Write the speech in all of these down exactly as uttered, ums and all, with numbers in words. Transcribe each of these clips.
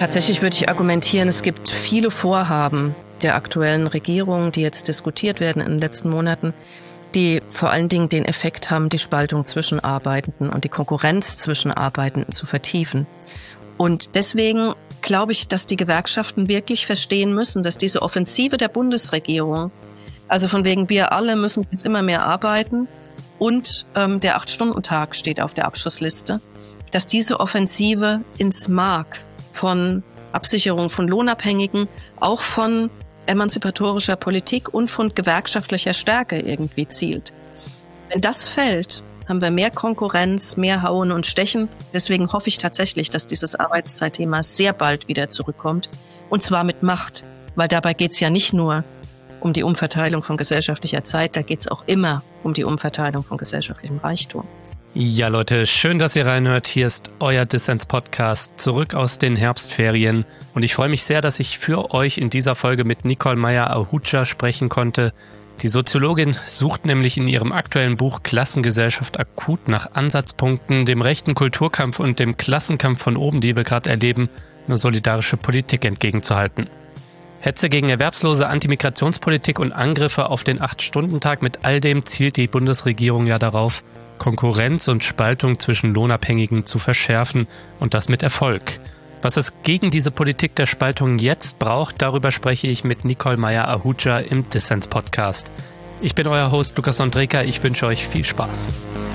Tatsächlich würde ich argumentieren, es gibt viele Vorhaben der aktuellen Regierung, die jetzt diskutiert werden in den letzten Monaten, die vor allen Dingen den Effekt haben, die Spaltung zwischen Arbeitenden und die Konkurrenz zwischen Arbeitenden zu vertiefen. Und deswegen glaube ich, dass die Gewerkschaften wirklich verstehen müssen, dass diese Offensive der Bundesregierung, also von wegen wir alle müssen jetzt immer mehr arbeiten und ähm, der Acht-Stunden-Tag steht auf der Abschussliste, dass diese Offensive ins Mark von Absicherung von Lohnabhängigen, auch von emanzipatorischer Politik und von gewerkschaftlicher Stärke irgendwie zielt. Wenn das fällt, haben wir mehr Konkurrenz, mehr Hauen und Stechen. Deswegen hoffe ich tatsächlich, dass dieses Arbeitszeitthema sehr bald wieder zurückkommt. Und zwar mit Macht, weil dabei geht es ja nicht nur um die Umverteilung von gesellschaftlicher Zeit, da geht es auch immer um die Umverteilung von gesellschaftlichem Reichtum. Ja, Leute, schön, dass ihr reinhört. Hier ist euer Dissens-Podcast zurück aus den Herbstferien. Und ich freue mich sehr, dass ich für euch in dieser Folge mit Nicole Meyer-Ahuja sprechen konnte. Die Soziologin sucht nämlich in ihrem aktuellen Buch Klassengesellschaft akut nach Ansatzpunkten, dem rechten Kulturkampf und dem Klassenkampf von oben, die wir gerade erleben, eine solidarische Politik entgegenzuhalten. Hetze gegen Erwerbslose, Antimigrationspolitik und Angriffe auf den Acht-Stunden-Tag, mit all dem zielt die Bundesregierung ja darauf, Konkurrenz und Spaltung zwischen Lohnabhängigen zu verschärfen, und das mit Erfolg. Was es gegen diese Politik der Spaltung jetzt braucht, darüber spreche ich mit Nicole Meyer-Ahuja im Dissens-Podcast. Ich bin euer Host Lukas Sondreka, ich wünsche euch viel Spaß.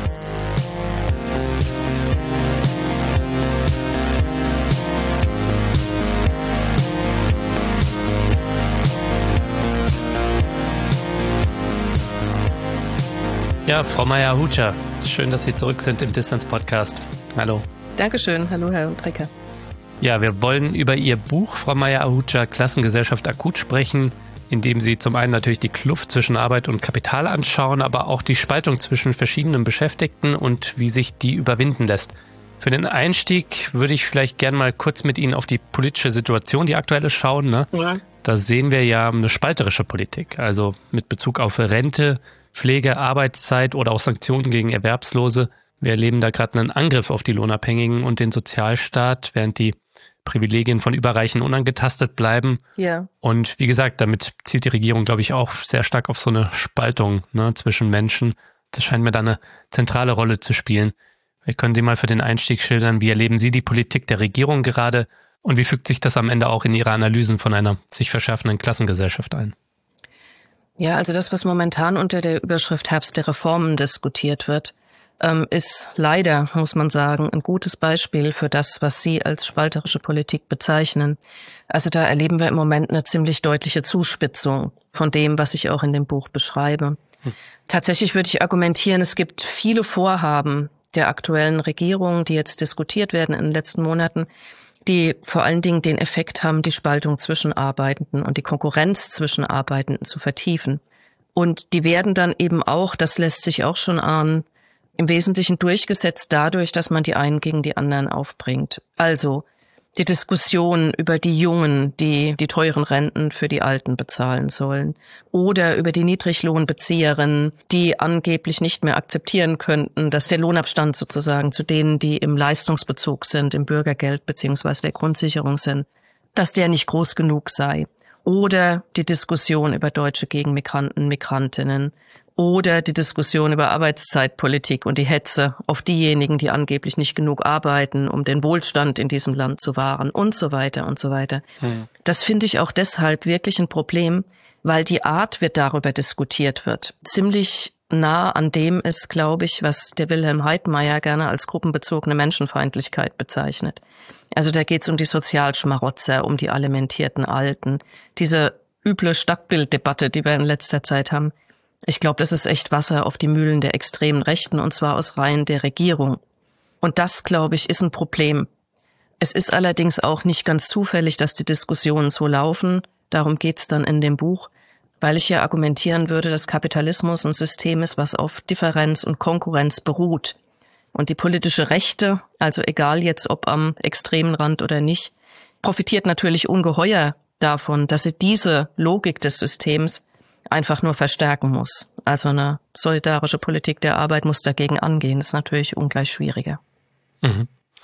Ja, Frau Meyer-Ahuja, schön, dass Sie zurück sind im Dissens-Podcast. Hallo. Dankeschön. Hallo, Herr Drecker. Ja, wir wollen über Ihr Buch, Frau Meyer-Ahuja, Klassengesellschaft akut sprechen, in dem Sie zum einen natürlich die Kluft zwischen Arbeit und Kapital anschauen, aber auch die Spaltung zwischen verschiedenen Beschäftigten und wie sich die überwinden lässt. Für den Einstieg würde ich vielleicht gerne mal kurz mit Ihnen auf die politische Situation, die aktuelle, schauen. Ne? Ja. Da sehen wir ja eine spalterische Politik, also mit Bezug auf Rente, Pflege, Arbeitszeit oder auch Sanktionen gegen Erwerbslose. Wir erleben da gerade einen Angriff auf die Lohnabhängigen und den Sozialstaat, während die Privilegien von Überreichen unangetastet bleiben. Ja. Und wie gesagt, damit zielt die Regierung, glaube ich, auch sehr stark auf so eine Spaltung, ne, zwischen Menschen. Das scheint mir da eine zentrale Rolle zu spielen. Vielleicht können Sie mal für den Einstieg schildern, wie erleben Sie die Politik der Regierung gerade und wie fügt sich das am Ende auch in Ihre Analysen von einer sich verschärfenden Klassengesellschaft ein? Ja, also das, was momentan unter der Überschrift Herbst der Reformen diskutiert wird, ähm, ist leider, muss man sagen, ein gutes Beispiel für das, was Sie als spalterische Politik bezeichnen. Also da erleben wir im Moment eine ziemlich deutliche Zuspitzung von dem, was ich auch in dem Buch beschreibe. Hm. Tatsächlich würde ich argumentieren, es gibt viele Vorhaben der aktuellen Regierung, die jetzt diskutiert werden in den letzten Monaten, die vor allen Dingen den Effekt haben, die Spaltung zwischen Arbeitenden und die Konkurrenz zwischen Arbeitenden zu vertiefen. Und die werden dann eben auch, das lässt sich auch schon ahnen, im Wesentlichen durchgesetzt dadurch, dass man die einen gegen die anderen aufbringt. Also die Diskussion über die Jungen, die die teuren Renten für die Alten bezahlen sollen, oder über die Niedriglohnbezieherinnen, die angeblich nicht mehr akzeptieren könnten, dass der Lohnabstand sozusagen zu denen, die im Leistungsbezug sind, im Bürgergeld beziehungsweise der Grundsicherung sind, dass der nicht groß genug sei. Oder die Diskussion über Deutsche gegen Migranten, Migrantinnen. Oder die Diskussion über Arbeitszeitpolitik und die Hetze auf diejenigen, die angeblich nicht genug arbeiten, um den Wohlstand in diesem Land zu wahren und so weiter und so weiter. Hm. Das finde ich auch deshalb wirklich ein Problem, weil die Art, wie darüber diskutiert wird, ziemlich nah an dem ist, glaube ich, was der Wilhelm Heidmeier gerne als gruppenbezogene Menschenfeindlichkeit bezeichnet. Also da geht es um die Sozialschmarotzer, um die alimentierten Alten, diese üble Stadtbilddebatte, die wir in letzter Zeit haben. Ich glaube, das ist echt Wasser auf die Mühlen der extremen Rechten, und zwar aus Reihen der Regierung. Und das, glaube ich, ist ein Problem. Es ist allerdings auch nicht ganz zufällig, dass die Diskussionen so laufen. Darum geht's dann in dem Buch, weil ich ja argumentieren würde, dass Kapitalismus ein System ist, was auf Differenz und Konkurrenz beruht. Und die politische Rechte, also egal jetzt ob am extremen Rand oder nicht, profitiert natürlich ungeheuer davon, dass sie diese Logik des Systems einfach nur verstärken muss. Also eine solidarische Politik der Arbeit muss dagegen angehen. Das ist natürlich ungleich schwieriger. Mhm.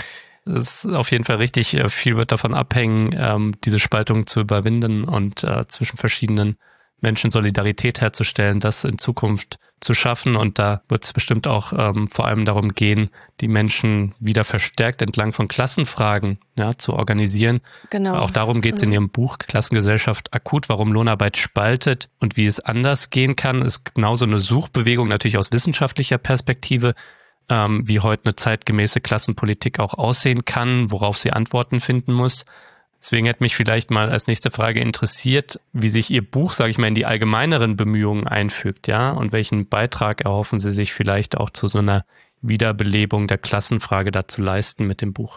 Das ist auf jeden Fall richtig. Viel wird davon abhängen, ähm, diese Spaltung zu überwinden und äh, zwischen verschiedenen Menschen Solidarität herzustellen, das in Zukunft zu schaffen. Und da wird es bestimmt auch ähm, vor allem darum gehen, die Menschen wieder verstärkt entlang von Klassenfragen ja, zu organisieren. Genau. Auch darum geht es in Ihrem Buch Klassengesellschaft akut, warum Lohnarbeit spaltet und wie es anders gehen kann. Es ist genauso eine Suchbewegung, natürlich aus wissenschaftlicher Perspektive, ähm, wie heute eine zeitgemäße Klassenpolitik auch aussehen kann, worauf sie Antworten finden muss. Deswegen hätte mich vielleicht mal als nächste Frage interessiert, wie sich Ihr Buch, sage ich mal, in die allgemeineren Bemühungen einfügt, ja, und welchen Beitrag erhoffen Sie sich vielleicht auch zu so einer Wiederbelebung der Klassenfrage dazu leisten mit dem Buch?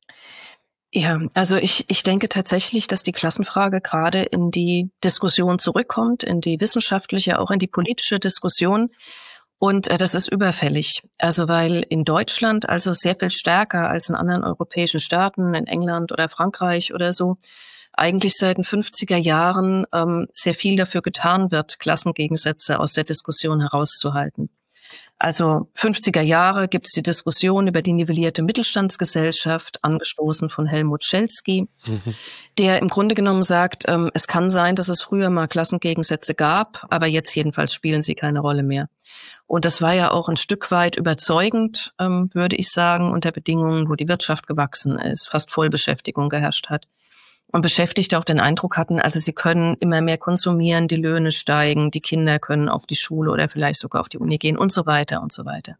Ja, also ich, ich denke tatsächlich, dass die Klassenfrage gerade in die Diskussion zurückkommt, in die wissenschaftliche, auch in die politische Diskussion. Und äh, das ist überfällig. Also weil in Deutschland also sehr viel stärker als in anderen europäischen Staaten, in England oder Frankreich oder so, eigentlich seit den fünfziger Jahren ähm, sehr viel dafür getan wird, Klassengegensätze aus der Diskussion herauszuhalten. Also fünfziger Jahre gibt es die Diskussion über die nivellierte Mittelstandsgesellschaft, angestoßen von Helmut Schelsky, mhm. der im Grunde genommen sagt, ähm, es kann sein, dass es früher mal Klassengegensätze gab, aber jetzt jedenfalls spielen sie keine Rolle mehr. Und das war ja auch ein Stück weit überzeugend, ähm, würde ich sagen, unter Bedingungen, wo die Wirtschaft gewachsen ist, fast Vollbeschäftigung geherrscht hat. Und Beschäftigte auch den Eindruck hatten, also sie können immer mehr konsumieren, die Löhne steigen, die Kinder können auf die Schule oder vielleicht sogar auf die Uni gehen und so weiter und so weiter.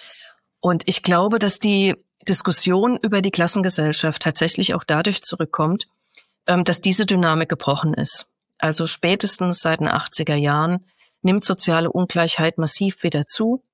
Und ich glaube, dass die Diskussion über die Klassengesellschaft tatsächlich auch dadurch zurückkommt, dass diese Dynamik gebrochen ist. Also spätestens seit den achtziger Jahren nimmt soziale Ungleichheit massiv wieder zu.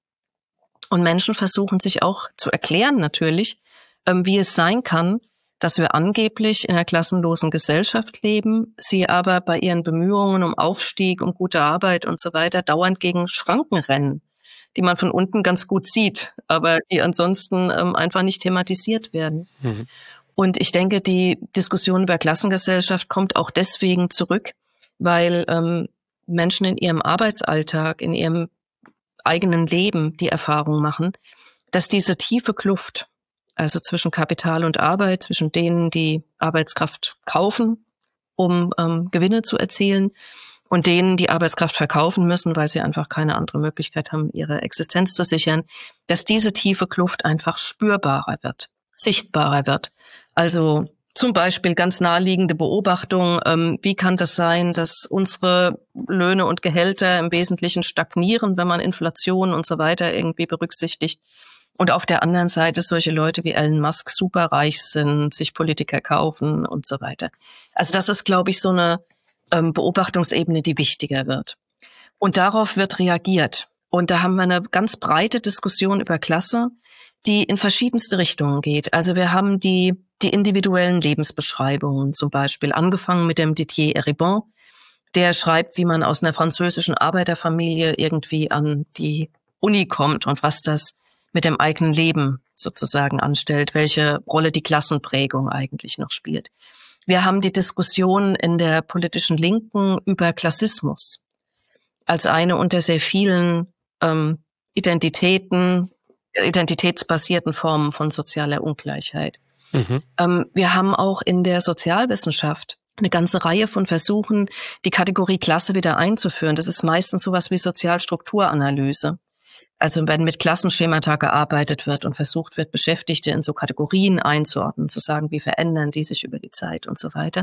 Und Menschen versuchen sich auch zu erklären natürlich, wie es sein kann, dass wir angeblich in einer klassenlosen Gesellschaft leben, sie aber bei ihren Bemühungen um Aufstieg, um gute Arbeit und so weiter dauernd gegen Schranken rennen, die man von unten ganz gut sieht, aber die ansonsten ähm, einfach nicht thematisiert werden. Mhm. Und ich denke, die Diskussion über Klassengesellschaft kommt auch deswegen zurück, weil ähm, Menschen in ihrem Arbeitsalltag, in ihrem eigenen Leben die Erfahrung machen, dass diese tiefe Kluft, also zwischen Kapital und Arbeit, zwischen denen, die Arbeitskraft kaufen, um ähm, Gewinne zu erzielen, und denen, die Arbeitskraft verkaufen müssen, weil sie einfach keine andere Möglichkeit haben, ihre Existenz zu sichern, dass diese tiefe Kluft einfach spürbarer wird, sichtbarer wird. Also zum Beispiel ganz naheliegende Beobachtung, ähm, wie kann das sein, dass unsere Löhne und Gehälter im Wesentlichen stagnieren, wenn man Inflation und so weiter irgendwie berücksichtigt. Und auf der anderen Seite solche Leute wie Elon Musk superreich sind, sich Politiker kaufen und so weiter. Also das ist, glaube ich, so eine ähm, Beobachtungsebene, die wichtiger wird. Und darauf wird reagiert. Und da haben wir eine ganz breite Diskussion über Klasse, die in verschiedenste Richtungen geht. Also wir haben die, die individuellen Lebensbeschreibungen, zum Beispiel angefangen mit dem Didier Eribon, der schreibt, wie man aus einer französischen Arbeiterfamilie irgendwie an die Uni kommt und was das mit dem eigenen Leben sozusagen anstellt, welche Rolle die Klassenprägung eigentlich noch spielt. Wir haben die Diskussion in der politischen Linken über Klassismus als eine unter sehr vielen ähm, Identitäten, identitätsbasierten Formen von sozialer Ungleichheit. Mhm. Ähm, wir haben auch in der Sozialwissenschaft eine ganze Reihe von Versuchen, die Kategorie Klasse wieder einzuführen. Das ist meistens sowas wie Sozialstrukturanalyse. Also wenn mit Klassenschemata gearbeitet wird und versucht wird, Beschäftigte in so Kategorien einzuordnen, zu sagen, wie verändern die sich über die Zeit und so weiter.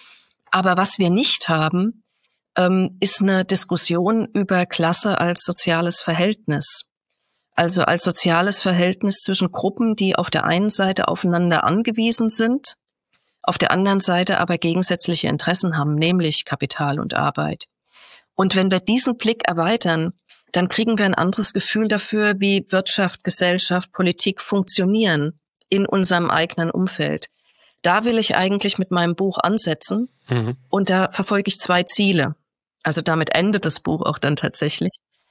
Aber was wir nicht haben, ähm, ist eine Diskussion über Klasse als soziales Verhältnis. Also als soziales Verhältnis zwischen Gruppen, die auf der einen Seite aufeinander angewiesen sind, auf der anderen Seite aber gegensätzliche Interessen haben, nämlich Kapital und Arbeit. Und wenn wir diesen Blick erweitern, dann kriegen wir ein anderes Gefühl dafür, wie Wirtschaft, Gesellschaft, Politik funktionieren in unserem eigenen Umfeld. Da will ich eigentlich mit meinem Buch ansetzen. Mhm. Und da verfolge ich zwei Ziele. Also damit endet das Buch auch dann tatsächlich.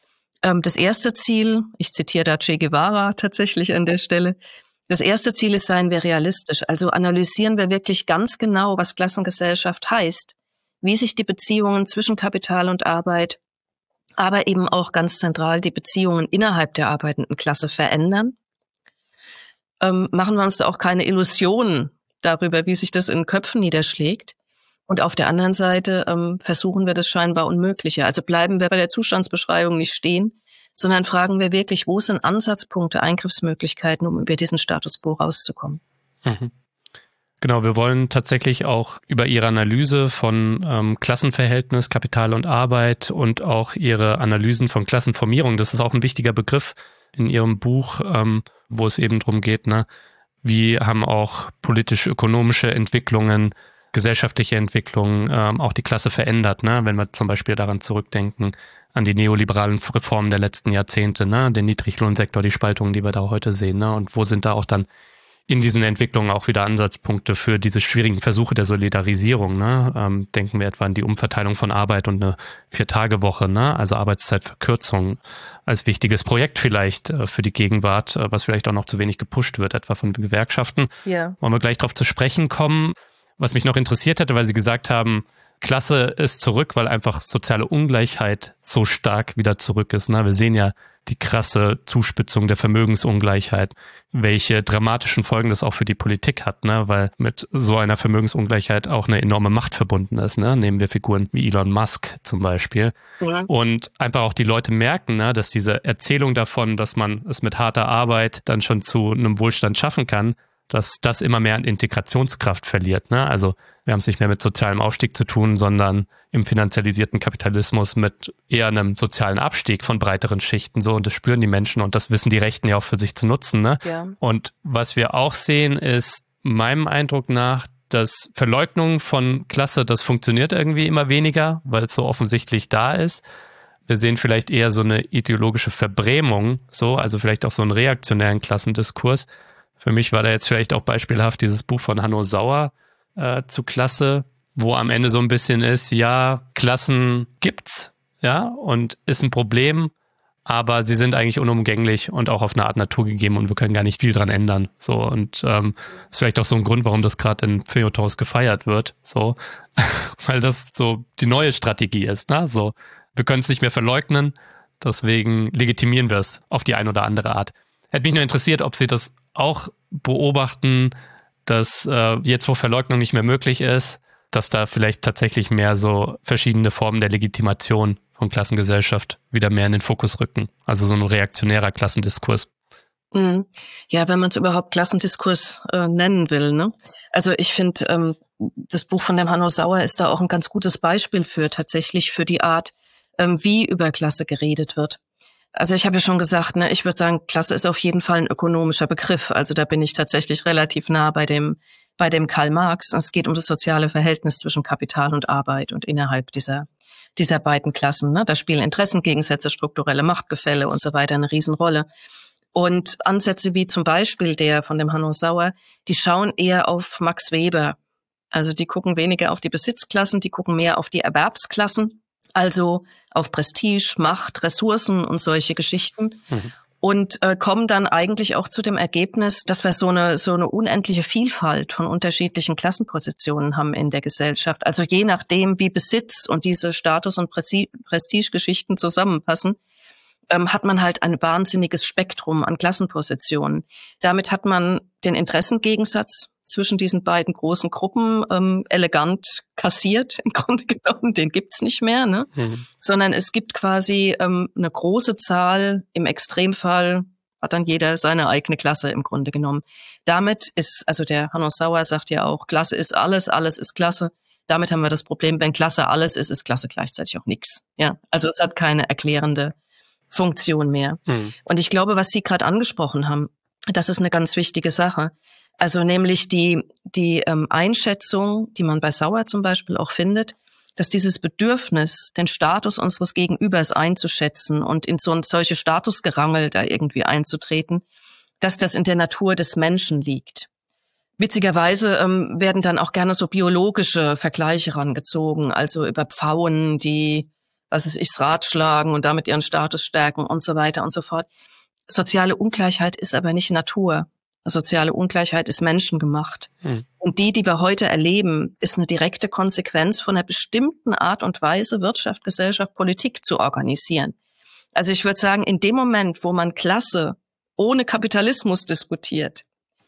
Das erste Ziel, ich zitiere da Che Guevara tatsächlich an der Stelle, das erste Ziel ist, seien wir realistisch. Also analysieren wir wirklich ganz genau, was Klassengesellschaft heißt, wie sich die Beziehungen zwischen Kapital und Arbeit, aber eben auch ganz zentral die Beziehungen innerhalb der arbeitenden Klasse verändern. ähm, machen wir uns da auch keine Illusionen darüber, wie sich das in Köpfen niederschlägt. Und auf der anderen Seite ähm, versuchen wir das scheinbar Unmögliche. Also bleiben wir bei der Zustandsbeschreibung nicht stehen, sondern fragen wir wirklich, wo sind Ansatzpunkte, Eingriffsmöglichkeiten, um über diesen Status quo rauszukommen. Mhm. Genau, wir wollen tatsächlich auch über Ihre Analyse von ähm, Klassenverhältnis, Kapital und Arbeit und auch Ihre Analysen von Klassenformierung, das ist auch ein wichtiger Begriff in Ihrem Buch, ähm, wo es eben darum geht, ne, wie haben auch politisch-ökonomische Entwicklungen, gesellschaftliche Entwicklungen ähm, auch die Klasse verändert, ne? Wenn wir zum Beispiel daran zurückdenken, an die neoliberalen Reformen der letzten Jahrzehnte, ne? Den Niedriglohnsektor, die Spaltungen, die wir da heute sehen, ne? Und wo sind da auch dann in diesen Entwicklungen auch wieder Ansatzpunkte für diese schwierigen Versuche der Solidarisierung, ne? Ähm, denken wir etwa an die Umverteilung von Arbeit und eine Vier-Tage-Woche, ne? Also Arbeitszeitverkürzung als wichtiges Projekt vielleicht äh, für die Gegenwart, äh, was vielleicht auch noch zu wenig gepusht wird, etwa von Gewerkschaften. Ja. Wollen wir gleich darauf zu sprechen kommen. Was mich noch interessiert hätte, weil Sie gesagt haben, Klasse ist zurück, weil einfach soziale Ungleichheit so stark wieder zurück ist. Ne? Wir sehen ja die krasse Zuspitzung der Vermögensungleichheit, welche dramatischen Folgen das auch für die Politik hat, ne? Weil mit so einer Vermögensungleichheit auch eine enorme Macht verbunden ist. Ne? Nehmen wir Figuren wie Elon Musk zum Beispiel. Ja. Und einfach auch die Leute merken, ne, dass diese Erzählung davon, dass man es mit harter Arbeit dann schon zu einem Wohlstand schaffen kann, dass das immer mehr an Integrationskraft verliert. Ne? Also wir haben es nicht mehr mit sozialem Aufstieg zu tun, sondern im finanzialisierten Kapitalismus mit eher einem sozialen Abstieg von breiteren Schichten. So, und das spüren die Menschen und das wissen die Rechten ja auch für sich zu nutzen. Ne? Ja. Und was wir auch sehen, ist meinem Eindruck nach, dass Verleugnung von Klasse, das funktioniert irgendwie immer weniger, weil es so offensichtlich da ist. Wir sehen vielleicht eher so eine ideologische Verbrämung, so, also vielleicht auch so einen reaktionären Klassendiskurs. Für mich war da jetzt vielleicht auch beispielhaft dieses Buch von Hanno Sauer äh, zu Klasse, wo am Ende so ein bisschen ist, ja, Klassen gibt's, ja, und ist ein Problem, aber sie sind eigentlich unumgänglich und auch auf eine Art naturgegeben und wir können gar nicht viel dran ändern. So, und ähm, ist vielleicht auch so ein Grund, warum das gerade in Feuilletons gefeiert wird, so, weil das so die neue Strategie ist, ne? So, wir können es nicht mehr verleugnen, deswegen legitimieren wir es auf die eine oder andere Art. Hätte mich nur interessiert, ob Sie das auch beobachten, dass äh, jetzt, wo Verleugnung nicht mehr möglich ist, dass da vielleicht tatsächlich mehr so verschiedene Formen der Legitimation von Klassengesellschaft wieder mehr in den Fokus rücken. Also so ein reaktionärer Klassendiskurs. Mhm. Ja, wenn man es überhaupt Klassendiskurs äh, nennen will, ne? Also ich finde, ähm, das Buch von dem Hanno Sauer ist da auch ein ganz gutes Beispiel für tatsächlich für die Art, ähm, wie über Klasse geredet wird. Also ich habe ja schon gesagt, ne, ich würde sagen, Klasse ist auf jeden Fall ein ökonomischer Begriff. Also da bin ich tatsächlich relativ nah bei dem bei dem Karl Marx. Es geht um das soziale Verhältnis zwischen Kapital und Arbeit und innerhalb dieser dieser beiden Klassen. Ne? Da spielen Interessengegensätze, strukturelle Machtgefälle und so weiter eine Riesenrolle. Und Ansätze wie zum Beispiel der von dem Hanno Sauer, die schauen eher auf Max Weber. Also die gucken weniger auf die Besitzklassen, die gucken mehr auf die Erwerbsklassen. Also auf Prestige, Macht, Ressourcen und solche Geschichten. Mhm. Und äh, kommen dann eigentlich auch zu dem Ergebnis, dass wir so eine so eine unendliche Vielfalt von unterschiedlichen Klassenpositionen haben in der Gesellschaft. Also je nachdem, wie Besitz und diese Status- und Prestige-Geschichten zusammenpassen, ähm, hat man halt ein wahnsinniges Spektrum an Klassenpositionen. Damit hat man den Interessengegensatz zwischen diesen beiden großen Gruppen ähm, elegant kassiert, im Grunde genommen. Den gibt's nicht mehr, ne? Mhm. Sondern es gibt quasi ähm, eine große Zahl, im Extremfall hat dann jeder seine eigene Klasse im Grunde genommen. Damit ist, also der Hanno Sauer sagt ja auch, Klasse ist alles, alles ist Klasse. Damit haben wir das Problem, wenn Klasse alles ist, ist Klasse gleichzeitig auch nichts. Ja, also es hat keine erklärende Funktion mehr. Mhm. Und ich glaube, was Sie gerade angesprochen haben, das ist eine ganz wichtige Sache. Also nämlich die die ähm, Einschätzung, die man bei Sauer zum Beispiel auch findet, dass dieses Bedürfnis, den Status unseres Gegenübers einzuschätzen und in so ein solche Statusgerangel da irgendwie einzutreten, dass das in der Natur des Menschen liegt. Witzigerweise ähm, werden dann auch gerne so biologische Vergleiche rangezogen, also über Pfauen, die, was weiß ich, das Rad schlagen und damit ihren Status stärken und so weiter und so fort. Soziale Ungleichheit ist aber nicht Natur. Soziale Ungleichheit ist menschengemacht. Hm. Und die, die wir heute erleben, ist eine direkte Konsequenz von einer bestimmten Art und Weise, Wirtschaft, Gesellschaft, Politik zu organisieren. Also ich würde sagen, in dem Moment, wo man Klasse ohne Kapitalismus diskutiert,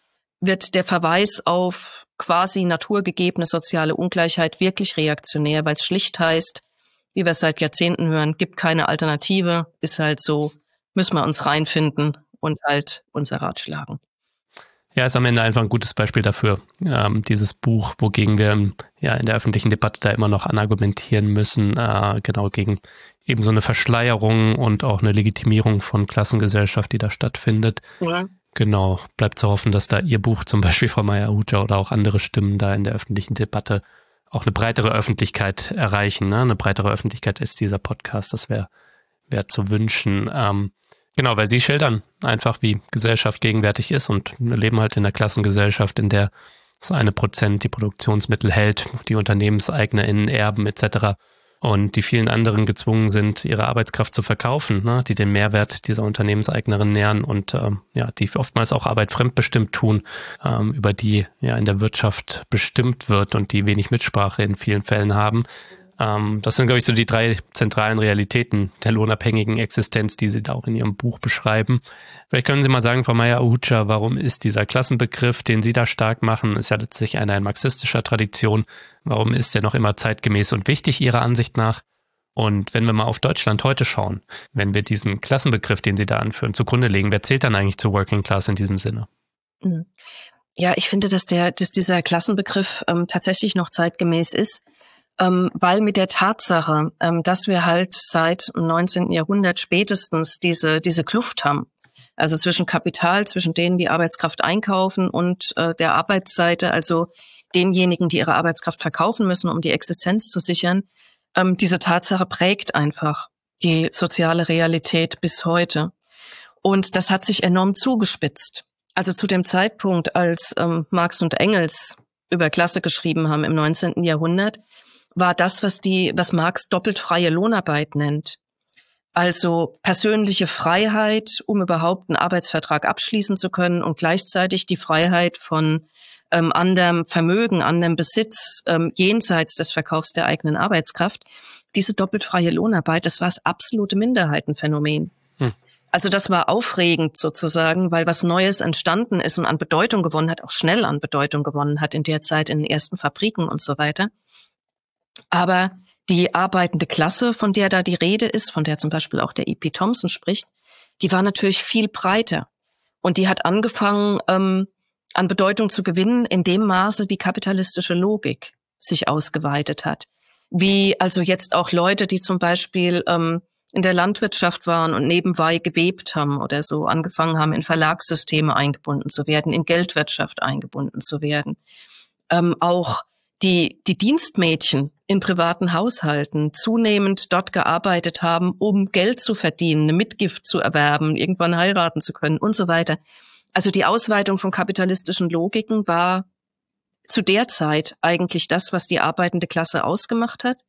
wird der Verweis auf quasi naturgegebene soziale Ungleichheit wirklich reaktionär, weil es schlicht heißt, wie wir es seit Jahrzehnten hören, gibt keine Alternative, ist halt so, müssen wir uns reinfinden und halt unser Rat schlagen. Ja, ist am Ende einfach ein gutes Beispiel dafür, ähm, dieses Buch, wogegen wir ja in der öffentlichen Debatte da immer noch anargumentieren müssen, äh, genau gegen eben so eine Verschleierung und auch eine Legitimierung von Klassengesellschaft, die da stattfindet. Ja. Genau, bleibt zu hoffen, dass da Ihr Buch zum Beispiel, Frau Mayer-Ahuja, oder auch andere Stimmen da in der öffentlichen Debatte auch eine breitere Öffentlichkeit erreichen. Ne? Eine breitere Öffentlichkeit ist dieser Podcast, das wäre wär zu wünschen. Ähm, Genau, weil Sie schildern einfach, wie Gesellschaft gegenwärtig ist, und wir leben halt in einer Klassengesellschaft, in der das eine Prozent die Produktionsmittel hält, die UnternehmenseignerInnen erben et cetera und die vielen anderen gezwungen sind, ihre Arbeitskraft zu verkaufen, ne, die den Mehrwert dieser Unternehmenseignerinnen nähern und ähm, ja, die oftmals auch Arbeit fremdbestimmt tun, ähm, über die ja in der Wirtschaft bestimmt wird und die wenig Mitsprache in vielen Fällen haben. Das sind, glaube ich, so die drei zentralen Realitäten der lohnabhängigen Existenz, die Sie da auch in Ihrem Buch beschreiben. Vielleicht können Sie mal sagen, Frau Mayer-Ahuja, warum ist dieser Klassenbegriff, den Sie da stark machen, ist ja letztlich einer in marxistischer Tradition, warum ist der noch immer zeitgemäß und wichtig Ihrer Ansicht nach? Und wenn wir mal auf Deutschland heute schauen, wenn wir diesen Klassenbegriff, den Sie da anführen, zugrunde legen, wer zählt dann eigentlich zur Working Class in diesem Sinne? Ja, ich finde, dass der, dass dieser Klassenbegriff ähm, tatsächlich noch zeitgemäß ist. Ähm, weil mit der Tatsache, ähm, dass wir halt seit dem neunzehnten Jahrhundert spätestens diese diese Kluft haben, also zwischen Kapital, zwischen denen, die Arbeitskraft einkaufen, und äh, der Arbeitsseite, also denjenigen, die ihre Arbeitskraft verkaufen müssen, um die Existenz zu sichern, ähm, diese Tatsache prägt einfach die soziale Realität bis heute. Und das hat sich enorm zugespitzt. Also zu dem Zeitpunkt, als ähm, Marx und Engels über Klasse geschrieben haben im neunzehnten Jahrhundert, war das, was die, was Marx doppelt freie Lohnarbeit nennt. Also persönliche Freiheit, um überhaupt einen Arbeitsvertrag abschließen zu können, und gleichzeitig die Freiheit von ähm, anderem Vermögen, anderem Besitz, ähm, jenseits des Verkaufs der eigenen Arbeitskraft. Diese doppelt freie Lohnarbeit, das war das absolute Minderheitenphänomen. Hm. Also das war aufregend sozusagen, weil was Neues entstanden ist und an Bedeutung gewonnen hat, auch schnell an Bedeutung gewonnen hat in der Zeit in den ersten Fabriken und so weiter. Aber die arbeitende Klasse, von der da die Rede ist, von der zum Beispiel auch der E P Thompson spricht, die war natürlich viel breiter. Und die hat angefangen, ähm, an Bedeutung zu gewinnen in dem Maße, wie kapitalistische Logik sich ausgeweitet hat. Wie also jetzt auch Leute, die zum Beispiel ähm, in der Landwirtschaft waren und nebenbei gewebt haben oder so, angefangen haben, in Verlagssysteme eingebunden zu werden, in Geldwirtschaft eingebunden zu werden. Ähm, auch die, die Dienstmädchen in privaten Haushalten zunehmend dort gearbeitet haben, um Geld zu verdienen, eine Mitgift zu erwerben, irgendwann heiraten zu können und so weiter. Also die Ausweitung von kapitalistischen Logiken war zu der Zeit eigentlich das, was die arbeitende Klasse ausgemacht hat.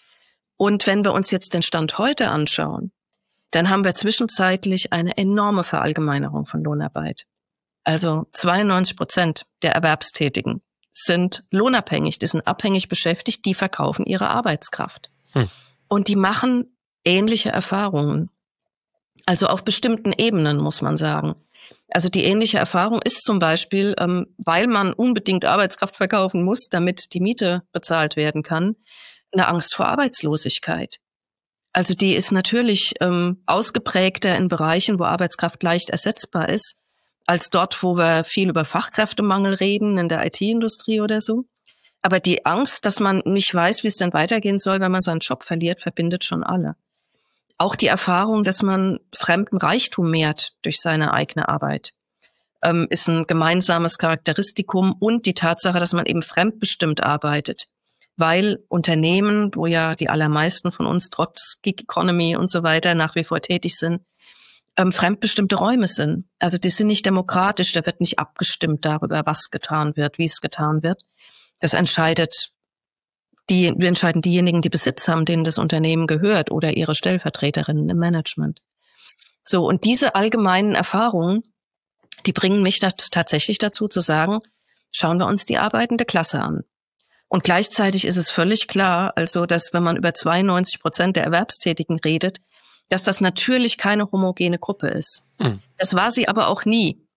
Und wenn wir uns jetzt den Stand heute anschauen, dann haben wir zwischenzeitlich eine enorme Verallgemeinerung von Lohnarbeit. Also zweiundneunzig Prozent der Erwerbstätigen sind lohnabhängig, die sind abhängig beschäftigt, die verkaufen ihre Arbeitskraft. Hm. Und die machen ähnliche Erfahrungen. Also auf bestimmten Ebenen, muss man sagen. Also die ähnliche Erfahrung ist zum Beispiel, ähm, weil man unbedingt Arbeitskraft verkaufen muss, damit die Miete bezahlt werden kann, eine Angst vor Arbeitslosigkeit. Also die ist natürlich ähm, ausgeprägter in Bereichen, wo Arbeitskraft leicht ersetzbar ist, als dort, wo wir viel über Fachkräftemangel reden, in der I T-Industrie oder so. Aber die Angst, dass man nicht weiß, wie es denn weitergehen soll, wenn man seinen Job verliert, verbindet schon alle. Auch die Erfahrung, dass man fremden Reichtum mehrt durch seine eigene Arbeit, ähm, ist ein gemeinsames Charakteristikum, und die Tatsache, dass man eben fremdbestimmt arbeitet. Weil Unternehmen, wo ja die allermeisten von uns trotz Gig Economy und so weiter nach wie vor tätig sind, Ähm, fremdbestimmte Räume sind. Also die sind nicht demokratisch, da wird nicht abgestimmt darüber, was getan wird, wie es getan wird. Das entscheidet die, wir entscheiden diejenigen, die Besitz haben, denen das Unternehmen gehört, oder ihre Stellvertreterinnen im Management. So, und diese allgemeinen Erfahrungen, die bringen mich da tatsächlich dazu zu sagen, schauen wir uns die arbeitende Klasse an. Und gleichzeitig ist es völlig klar, also, dass wenn man über zweiundneunzig Prozent der Erwerbstätigen redet, dass das natürlich keine homogene Gruppe ist. Mhm. Das war sie aber auch nie.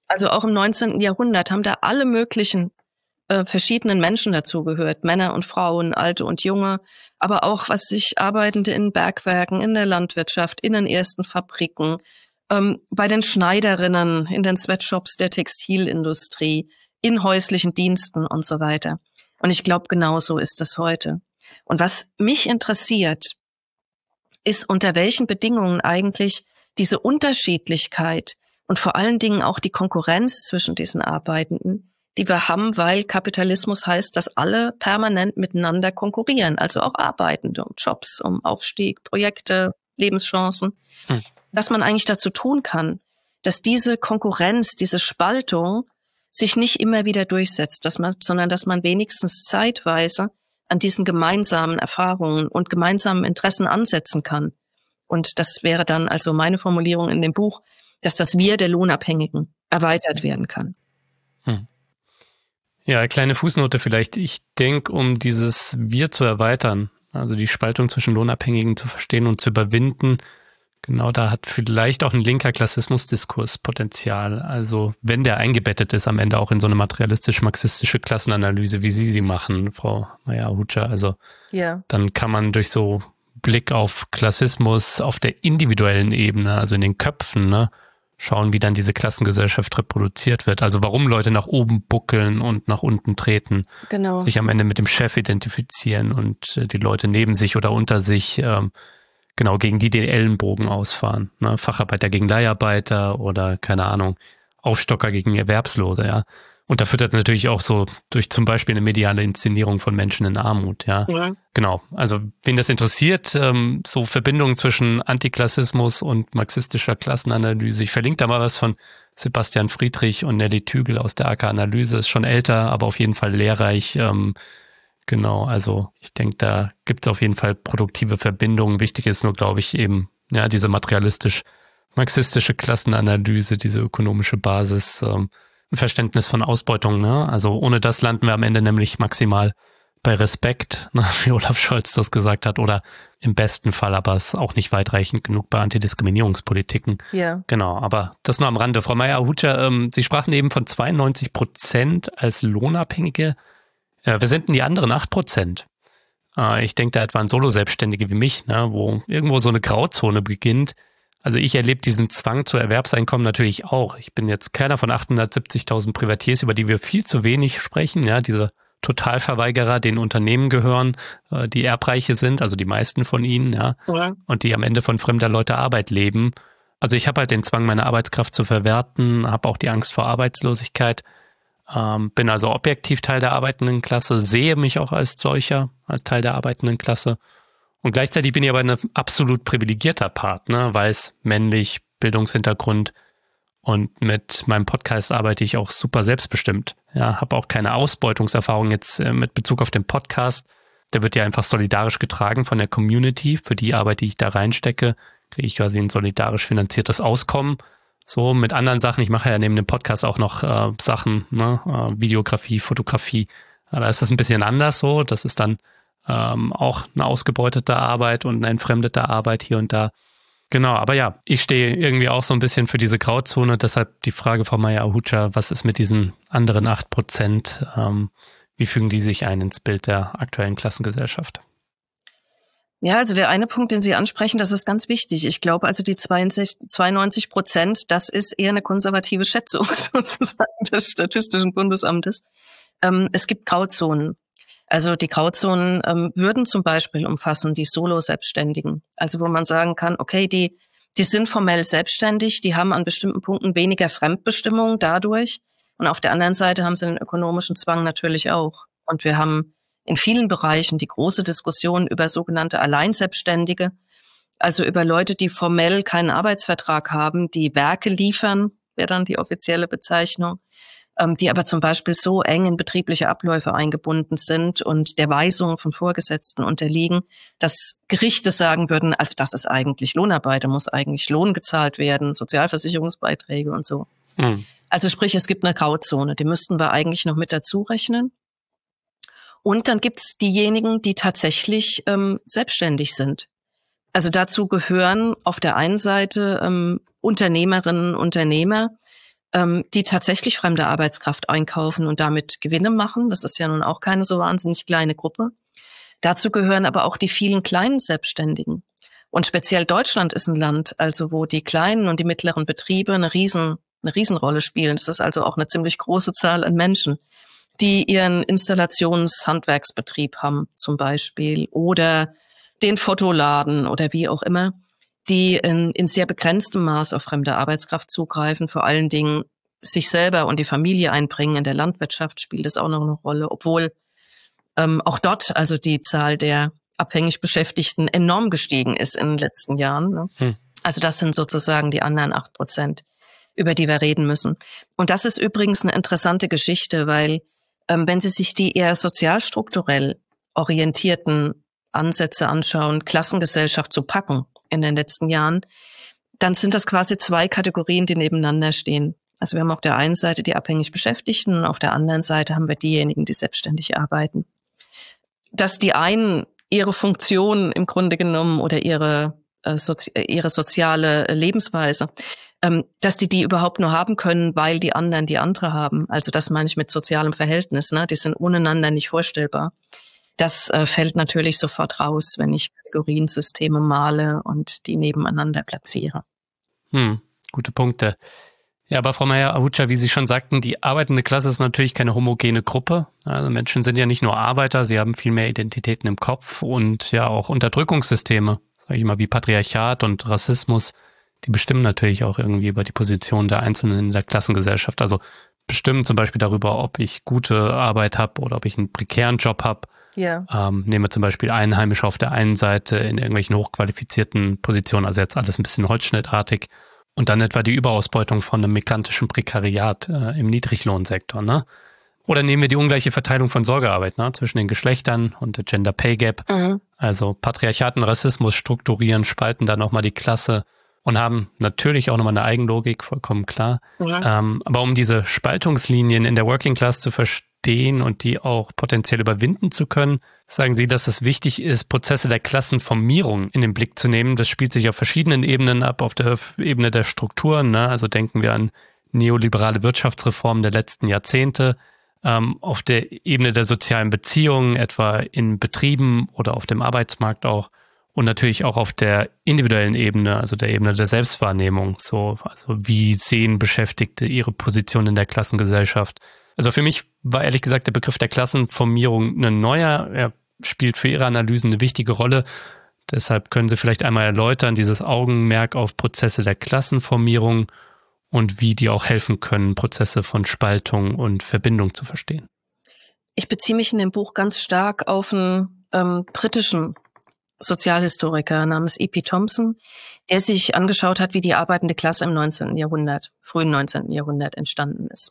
Also auch im neunzehnten Jahrhundert haben da alle möglichen äh, verschiedenen Menschen dazugehört, Männer und Frauen, Alte und Junge, aber auch, was sich Arbeitende in Bergwerken, in der Landwirtschaft, in den ersten Fabriken, ähm, bei den Schneiderinnen, in den Sweatshops der Textilindustrie, in häuslichen Diensten und so weiter. Und ich glaube, genauso ist das heute. Und was mich interessiert, ist, unter welchen Bedingungen eigentlich diese Unterschiedlichkeit und vor allen Dingen auch die Konkurrenz zwischen diesen Arbeitenden, die wir haben, weil Kapitalismus heißt, dass alle permanent miteinander konkurrieren, also auch Arbeitende um Jobs, um Aufstieg, Projekte, Lebenschancen, hm. dass man eigentlich dazu tun kann, dass diese Konkurrenz, diese Spaltung sich nicht immer wieder durchsetzt, dass man, sondern dass man wenigstens zeitweise an diesen gemeinsamen Erfahrungen und gemeinsamen Interessen ansetzen kann. Und das wäre dann also meine Formulierung in dem Buch, dass das Wir der Lohnabhängigen erweitert werden kann. Hm. Ja, kleine Fußnote vielleicht. Ich denke, um dieses Wir zu erweitern, also die Spaltung zwischen Lohnabhängigen zu verstehen und zu überwinden, genau da hat vielleicht auch ein linker Klassismusdiskurs Potenzial. Also wenn der eingebettet ist, am Ende auch in so eine materialistisch-marxistische Klassenanalyse, wie Sie sie machen, Frau Mayer-Ahuja, also ja. Dann kann man durch so Blick auf Klassismus auf der individuellen Ebene, also in den Köpfen, ne, schauen, wie dann diese Klassengesellschaft reproduziert wird. Also warum Leute nach oben buckeln und nach unten treten, genau. Sich am Ende mit dem Chef identifizieren und äh, die Leute neben sich oder unter sich ähm, genau gegen die den Ellenbogen ausfahren. Ne? Facharbeiter gegen Leiharbeiter oder, keine Ahnung, Aufstocker gegen Erwerbslose, ja. Und da führt das natürlich auch so durch zum Beispiel eine mediale Inszenierung von Menschen in Armut, ja. ja. Genau. Also, wen das interessiert, ähm, so Verbindungen zwischen Antiklassismus und marxistischer Klassenanalyse. Ich verlinke da mal was von Sebastian Friedrich und Nelly Tügel aus der A K-Analyse. Ist schon älter, aber auf jeden Fall lehrreich. Ähm, genau. Also, ich denke, da gibt es auf jeden Fall produktive Verbindungen. Wichtig ist nur, glaube ich, eben, ja, diese materialistisch-marxistische Klassenanalyse, diese ökonomische Basis, ähm, ein Verständnis von Ausbeutung, ne? Also ohne das landen wir am Ende nämlich maximal bei Respekt, ne? Wie Olaf Scholz das gesagt hat, oder im besten Fall aber es auch nicht weitreichend genug bei Antidiskriminierungspolitiken. Ja. Genau, aber das nur am Rande. Frau Mayer-Ahuja, ähm, Sie sprachen eben von zweiundneunzig Prozent als Lohnabhängige. Ja, wer sind denn die anderen acht Prozent? Äh, ich denke da etwa an Solo-Selbstständige wie mich, ne? Wo irgendwo so eine Grauzone beginnt. Also ich erlebe diesen Zwang zu Erwerbseinkommen natürlich auch. Ich bin jetzt keiner von achthundertsiebzigtausend Privatiers, über die wir viel zu wenig sprechen. Ja, diese Totalverweigerer, denen Unternehmen gehören, die erbreiche sind, also die meisten von ihnen, ja, ja. Und die am Ende von fremder Leute Arbeit leben. Also ich habe halt den Zwang, meine Arbeitskraft zu verwerten, habe auch die Angst vor Arbeitslosigkeit, ähm, bin also objektiv Teil der arbeitenden Klasse, sehe mich auch als solcher, als Teil der arbeitenden Klasse. Und gleichzeitig bin ich aber ein absolut privilegierter Part, ne? Weiß, männlich, Bildungshintergrund, und mit meinem Podcast arbeite ich auch super selbstbestimmt. Ja, habe auch keine Ausbeutungserfahrung jetzt äh, mit Bezug auf den Podcast. Der wird ja einfach solidarisch getragen von der Community. Für die Arbeit, die ich da reinstecke, kriege ich quasi ein solidarisch finanziertes Auskommen. So mit anderen Sachen. Ich mache ja neben dem Podcast auch noch äh, Sachen, ne? äh, Videografie, Fotografie. Ja, da ist das ein bisschen anders so. Das ist dann Ähm, auch eine ausgebeutete Arbeit und eine entfremdete Arbeit hier und da. Genau, aber ja, ich stehe irgendwie auch so ein bisschen für diese Grauzone. Deshalb die Frage, Frau Mayer-Ahuja, was ist mit diesen anderen acht Prozent? Ähm, wie fügen die sich ein ins Bild der aktuellen Klassengesellschaft? Ja, also der eine Punkt, den Sie ansprechen, das ist ganz wichtig. Ich glaube also die zweiundneunzig Prozent, das ist eher eine konservative Schätzung sozusagen des Statistischen Bundesamtes. Ähm, es gibt Grauzonen. Also die Grauzonen ähm, würden zum Beispiel umfassen die Solo-Selbstständigen. Also wo man sagen kann, okay, die die sind formell selbstständig, die haben an bestimmten Punkten weniger Fremdbestimmung dadurch. Und auf der anderen Seite haben sie den ökonomischen Zwang natürlich auch. Und wir haben in vielen Bereichen die große Diskussion über sogenannte Alleinselbstständige, also über Leute, die formell keinen Arbeitsvertrag haben, die Werke liefern, wäre dann die offizielle Bezeichnung, die aber zum Beispiel so eng in betriebliche Abläufe eingebunden sind und der Weisung von Vorgesetzten unterliegen, dass Gerichte sagen würden, also das ist eigentlich Lohnarbeit, da muss eigentlich Lohn gezahlt werden, Sozialversicherungsbeiträge und so. Mhm. Also sprich, es gibt eine Grauzone, die müssten wir eigentlich noch mit dazu rechnen. Und dann gibt's diejenigen, die tatsächlich ähm, selbstständig sind. Also dazu gehören auf der einen Seite ähm, Unternehmerinnen und Unternehmer, ähm, die tatsächlich fremde Arbeitskraft einkaufen und damit Gewinne machen. Das ist ja nun auch keine so wahnsinnig kleine Gruppe. Dazu gehören aber auch die vielen kleinen Selbstständigen. Und speziell Deutschland ist ein Land, also wo die kleinen und die mittleren Betriebe eine riesen, eine Riesenrolle spielen. Das ist also auch eine ziemlich große Zahl an Menschen, die ihren Installationshandwerksbetrieb haben zum Beispiel oder den Fotoladen oder wie auch immer, die in, in sehr begrenztem Maß auf fremde Arbeitskraft zugreifen, vor allen Dingen sich selber und die Familie einbringen. In der Landwirtschaft spielt das auch noch eine Rolle, obwohl ähm, auch dort also die Zahl der abhängig Beschäftigten enorm gestiegen ist in den letzten Jahren. Ne? Hm. Also das sind sozusagen die anderen acht Prozent, über die wir reden müssen. Und das ist übrigens eine interessante Geschichte, weil ähm, wenn Sie sich die eher sozialstrukturell orientierten Ansätze anschauen, Klassengesellschaft zu packen in den letzten Jahren, dann sind das quasi zwei Kategorien, die nebeneinander stehen. Also wir haben auf der einen Seite die abhängig Beschäftigten und auf der anderen Seite haben wir diejenigen, die selbstständig arbeiten. Dass die einen ihre Funktion im Grunde genommen oder ihre, äh, sozi- ihre soziale Lebensweise, ähm, dass die die überhaupt nur haben können, weil die anderen die andere haben. Also das meine ich mit sozialem Verhältnis, ne? Die sind ohneinander nicht vorstellbar. Das äh, fällt natürlich sofort raus, wenn ich Kategoriensysteme male und die nebeneinander platziere. Hm, gute Punkte. Ja, aber Frau Mayer-Ahucha, wie Sie schon sagten, die arbeitende Klasse ist natürlich keine homogene Gruppe. Also Menschen sind ja nicht nur Arbeiter, sie haben viel mehr Identitäten im Kopf und ja auch Unterdrückungssysteme, sage ich mal, wie Patriarchat und Rassismus, die bestimmen natürlich auch irgendwie über die Position der Einzelnen in der Klassengesellschaft. Also bestimmen zum Beispiel darüber, ob ich gute Arbeit habe oder ob ich einen prekären Job habe. Ja. Ähm, nehmen wir zum Beispiel Einheimische auf der einen Seite in irgendwelchen hochqualifizierten Positionen, also jetzt alles ein bisschen holzschnittartig. Und dann etwa die Überausbeutung von einem migrantischen Prekariat äh, im Niedriglohnsektor, ne? Oder nehmen wir die ungleiche Verteilung von Sorgearbeit, ne, zwischen den Geschlechtern und der Gender Pay Gap. Mhm. Also Patriarchat und Rassismus strukturieren, spalten dann nochmal die Klasse und haben natürlich auch nochmal eine Eigenlogik, vollkommen klar. Mhm. Ähm, aber um diese Spaltungslinien in der Working Class zu verstehen und die auch potenziell überwinden zu können, sagen Sie, dass es wichtig ist, Prozesse der Klassenformierung in den Blick zu nehmen. Das spielt sich auf verschiedenen Ebenen ab, auf der Ebene der Strukturen, ne? Also denken wir an neoliberale Wirtschaftsreformen der letzten Jahrzehnte, ähm, auf der Ebene der sozialen Beziehungen, etwa in Betrieben oder auf dem Arbeitsmarkt auch. Und natürlich auch auf der individuellen Ebene, also der Ebene der Selbstwahrnehmung. So, also wie sehen Beschäftigte ihre Position in der Klassengesellschaft? Also für mich war ehrlich gesagt der Begriff der Klassenformierung ein neuer. Er spielt für Ihre Analysen eine wichtige Rolle. Deshalb können Sie vielleicht einmal erläutern, dieses Augenmerk auf Prozesse der Klassenformierung und wie die auch helfen können, Prozesse von Spaltung und Verbindung zu verstehen. Ich beziehe mich in dem Buch ganz stark auf einen ähm, britischen Sozialhistoriker namens E P Thompson, der sich angeschaut hat, wie die arbeitende Klasse im neunzehnten Jahrhundert, frühen neunzehnten Jahrhundert entstanden ist.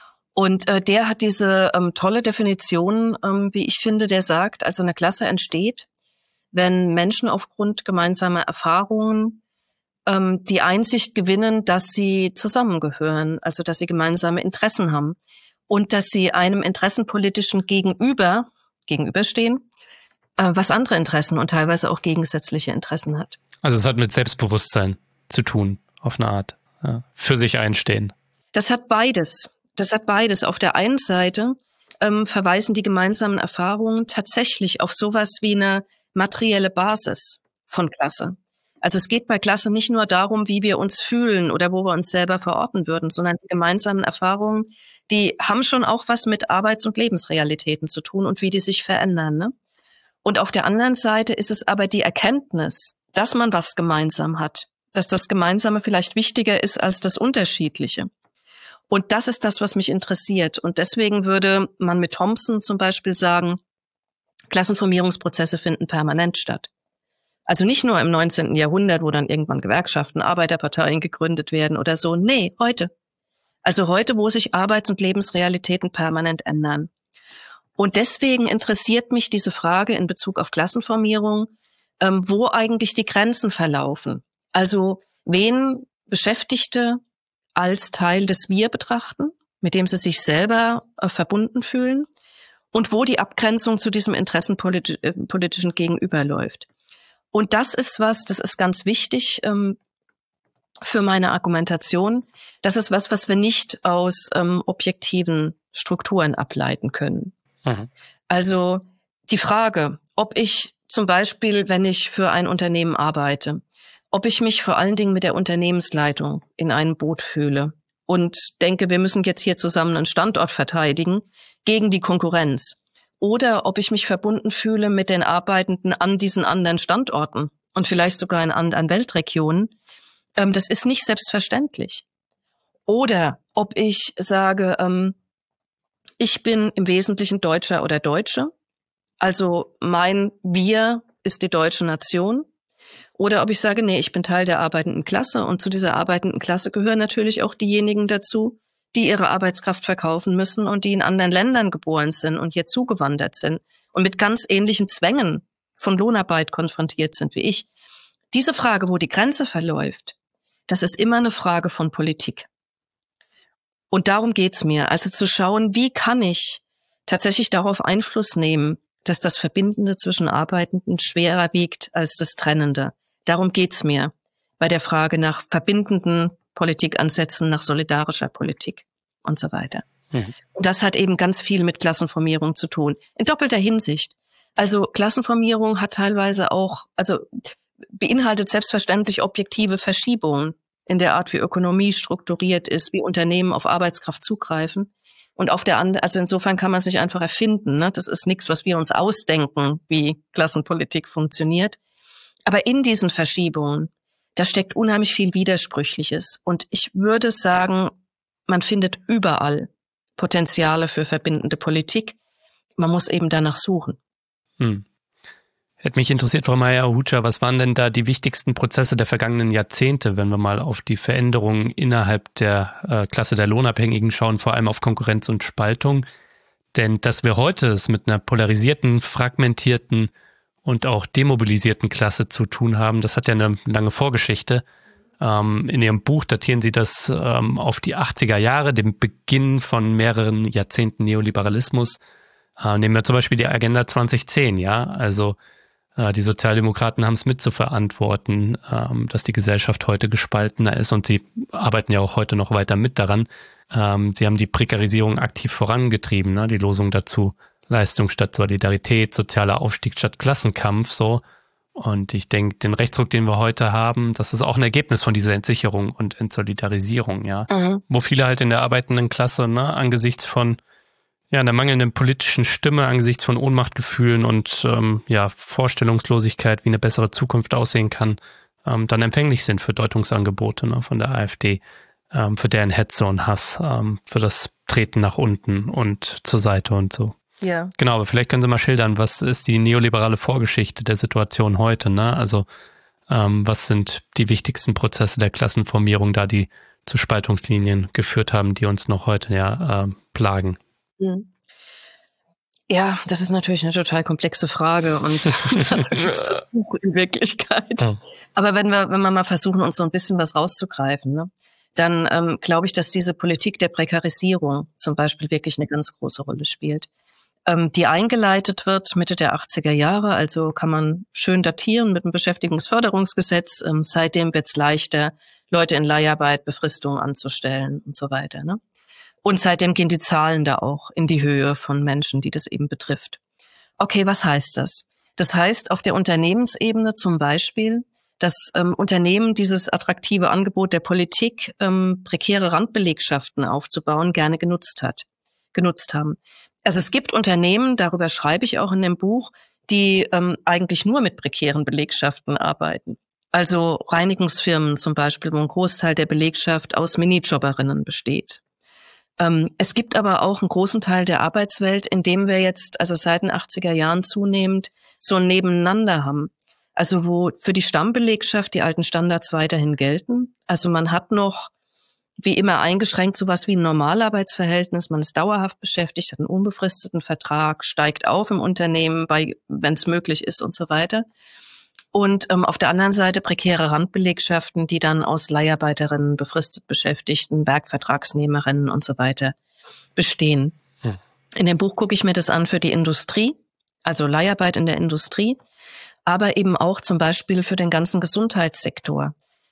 Und äh, der hat diese ähm, tolle Definition, ähm, wie ich finde, der sagt, also eine Klasse entsteht, wenn Menschen aufgrund gemeinsamer Erfahrungen ähm, die Einsicht gewinnen, dass sie zusammengehören, also dass sie gemeinsame Interessen haben und dass sie einem interessenpolitischen Gegenüber gegenüberstehen, was andere Interessen und teilweise auch gegensätzliche Interessen hat. Also es hat mit Selbstbewusstsein zu tun, auf eine Art. Ja, für sich einstehen. Das hat beides. Das hat beides. Auf der einen Seite ähm, verweisen die gemeinsamen Erfahrungen tatsächlich auf sowas wie eine materielle Basis von Klasse. Also es geht bei Klasse nicht nur darum, wie wir uns fühlen oder wo wir uns selber verorten würden, sondern die gemeinsamen Erfahrungen, die haben schon auch was mit Arbeits- und Lebensrealitäten zu tun und wie die sich verändern, ne? Und auf der anderen Seite ist es aber die Erkenntnis, dass man was gemeinsam hat, dass das Gemeinsame vielleicht wichtiger ist als das Unterschiedliche. Und das ist das, was mich interessiert. Und deswegen würde man mit Thompson zum Beispiel sagen, Klassenformierungsprozesse finden permanent statt. Also nicht nur im neunzehnten Jahrhundert, wo dann irgendwann Gewerkschaften, Arbeiterparteien gegründet werden oder so. Nee, heute. Also heute, wo sich Arbeits- und Lebensrealitäten permanent ändern. Und deswegen interessiert mich diese Frage in Bezug auf Klassenformierung, ähm, wo eigentlich die Grenzen verlaufen. Also wen Beschäftigte als Teil des Wir betrachten, mit dem sie sich selber äh, verbunden fühlen und wo die Abgrenzung zu diesem interessenpolitischen Gegenüber läuft. Und das ist was, das ist ganz wichtig, ähm, für meine Argumentation. Das ist was, was wir nicht aus ähm, objektiven Strukturen ableiten können. Mhm. Also die Frage, ob ich zum Beispiel, wenn ich für ein Unternehmen arbeite, ob ich mich vor allen Dingen mit der Unternehmensleitung in einem Boot fühle und denke, wir müssen jetzt hier zusammen einen Standort verteidigen gegen die Konkurrenz. Oder ob ich mich verbunden fühle mit den Arbeitenden an diesen anderen Standorten und vielleicht sogar in anderen Weltregionen. Ähm, das ist nicht selbstverständlich. Oder ob ich sage, ähm, ich bin im Wesentlichen Deutscher oder Deutsche. Also mein Wir ist die deutsche Nation. Oder ob ich sage, nee, ich bin Teil der arbeitenden Klasse und zu dieser arbeitenden Klasse gehören natürlich auch diejenigen dazu, die ihre Arbeitskraft verkaufen müssen und die in anderen Ländern geboren sind und hier zugewandert sind und mit ganz ähnlichen Zwängen von Lohnarbeit konfrontiert sind wie ich. Diese Frage, wo die Grenze verläuft, das ist immer eine Frage von Politik. Und darum geht's mir, also zu schauen, wie kann ich tatsächlich darauf Einfluss nehmen, dass das Verbindende zwischen Arbeitenden schwerer wiegt als das Trennende. Darum geht's mir bei der Frage nach verbindenden Politikansätzen, nach solidarischer Politik und so weiter. Mhm. Und das hat eben ganz viel mit Klassenformierung zu tun, in doppelter Hinsicht. Also Klassenformierung hat teilweise auch, also beinhaltet selbstverständlich objektive Verschiebungen in der Art, wie Ökonomie strukturiert ist, wie Unternehmen auf Arbeitskraft zugreifen. Und auf der anderen, also insofern kann man es nicht einfach erfinden, ne? Das ist nichts, was wir uns ausdenken, wie Klassenpolitik funktioniert. Aber in diesen Verschiebungen, da steckt unheimlich viel Widersprüchliches. Und ich würde sagen, man findet überall Potenziale für verbindende Politik. Man muss eben danach suchen. Hm. Hätte mich interessiert, Frau Mayer-Ahuja, was waren denn da die wichtigsten Prozesse der vergangenen Jahrzehnte, wenn wir mal auf die Veränderungen innerhalb der äh, Klasse der Lohnabhängigen schauen, vor allem auf Konkurrenz und Spaltung? Denn dass wir heute es mit einer polarisierten, fragmentierten und auch demobilisierten Klasse zu tun haben, das hat ja eine lange Vorgeschichte. Ähm, in Ihrem Buch datieren Sie das ähm, auf die achtziger Jahre, dem Beginn von mehreren Jahrzehnten Neoliberalismus. Äh, nehmen wir zum Beispiel die Agenda zwanzig zehn, ja, also die Sozialdemokraten haben es mit zu verantworten, dass die Gesellschaft heute gespaltener ist und sie arbeiten ja auch heute noch weiter mit daran. Sie haben die Prekarisierung aktiv vorangetrieben, die Losung dazu Leistung statt Solidarität, sozialer Aufstieg statt Klassenkampf, so. Und ich denke, den Rechtsruck, den wir heute haben, das ist auch ein Ergebnis von dieser Entsicherung und Entsolidarisierung, ja. Mhm. Wo viele halt in der arbeitenden Klasse, ne, angesichts von ja, der mangelnden politischen Stimme, angesichts von Ohnmachtgefühlen und ähm, ja, Vorstellungslosigkeit, wie eine bessere Zukunft aussehen kann, ähm, dann empfänglich sind für Deutungsangebote, ne, von der AfD, ähm, für deren Hetze und Hass, ähm, für das Treten nach unten und zur Seite und so. Ja. Genau, aber vielleicht können Sie mal schildern, was ist die neoliberale Vorgeschichte der Situation heute, ne? Also ähm, was sind die wichtigsten Prozesse der Klassenformierung da, die zu Spaltungslinien geführt haben, die uns noch heute ja äh, plagen? Ja, das ist natürlich eine total komplexe Frage und das ist das Buch in Wirklichkeit. Oh. Aber wenn wir, wenn wir mal versuchen, uns so ein bisschen was rauszugreifen, ne, dann ähm, glaube ich, dass diese Politik der Prekarisierung zum Beispiel wirklich eine ganz große Rolle spielt, ähm, die eingeleitet wird Mitte der achtziger Jahre, also kann man schön datieren mit dem Beschäftigungsförderungsgesetz. Ähm, seitdem wird es leichter, Leute in Leiharbeit, Befristungen anzustellen und so weiter, ne? Und seitdem gehen die Zahlen da auch in die Höhe von Menschen, die das eben betrifft. Okay, was heißt das? Das heißt auf der Unternehmensebene zum Beispiel, dass ähm, Unternehmen dieses attraktive Angebot der Politik, ähm, prekäre Randbelegschaften aufzubauen, gerne genutzt hat, genutzt haben. Also es gibt Unternehmen, darüber schreibe ich auch in dem Buch, die ähm, eigentlich nur mit prekären Belegschaften arbeiten. Also Reinigungsfirmen zum Beispiel, wo ein Großteil der Belegschaft aus Minijobberinnen besteht. Es gibt aber auch einen großen Teil der Arbeitswelt, in dem wir jetzt, also seit den achtziger Jahren zunehmend, so ein Nebeneinander haben. Also wo für die Stammbelegschaft die alten Standards weiterhin gelten. Also man hat noch, wie immer, eingeschränkt sowas wie ein Normalarbeitsverhältnis. Man ist dauerhaft beschäftigt, hat einen unbefristeten Vertrag, steigt auf im Unternehmen, bei, wenn es möglich ist und so weiter. Und ähm, auf der anderen Seite prekäre Randbelegschaften, die dann aus Leiharbeiterinnen, befristet Beschäftigten, Werkvertragsnehmerinnen und so weiter bestehen. Hm. In dem Buch gucke ich mir das an für die Industrie, also Leiharbeit in der Industrie, aber eben auch zum Beispiel für den ganzen Gesundheitssektor.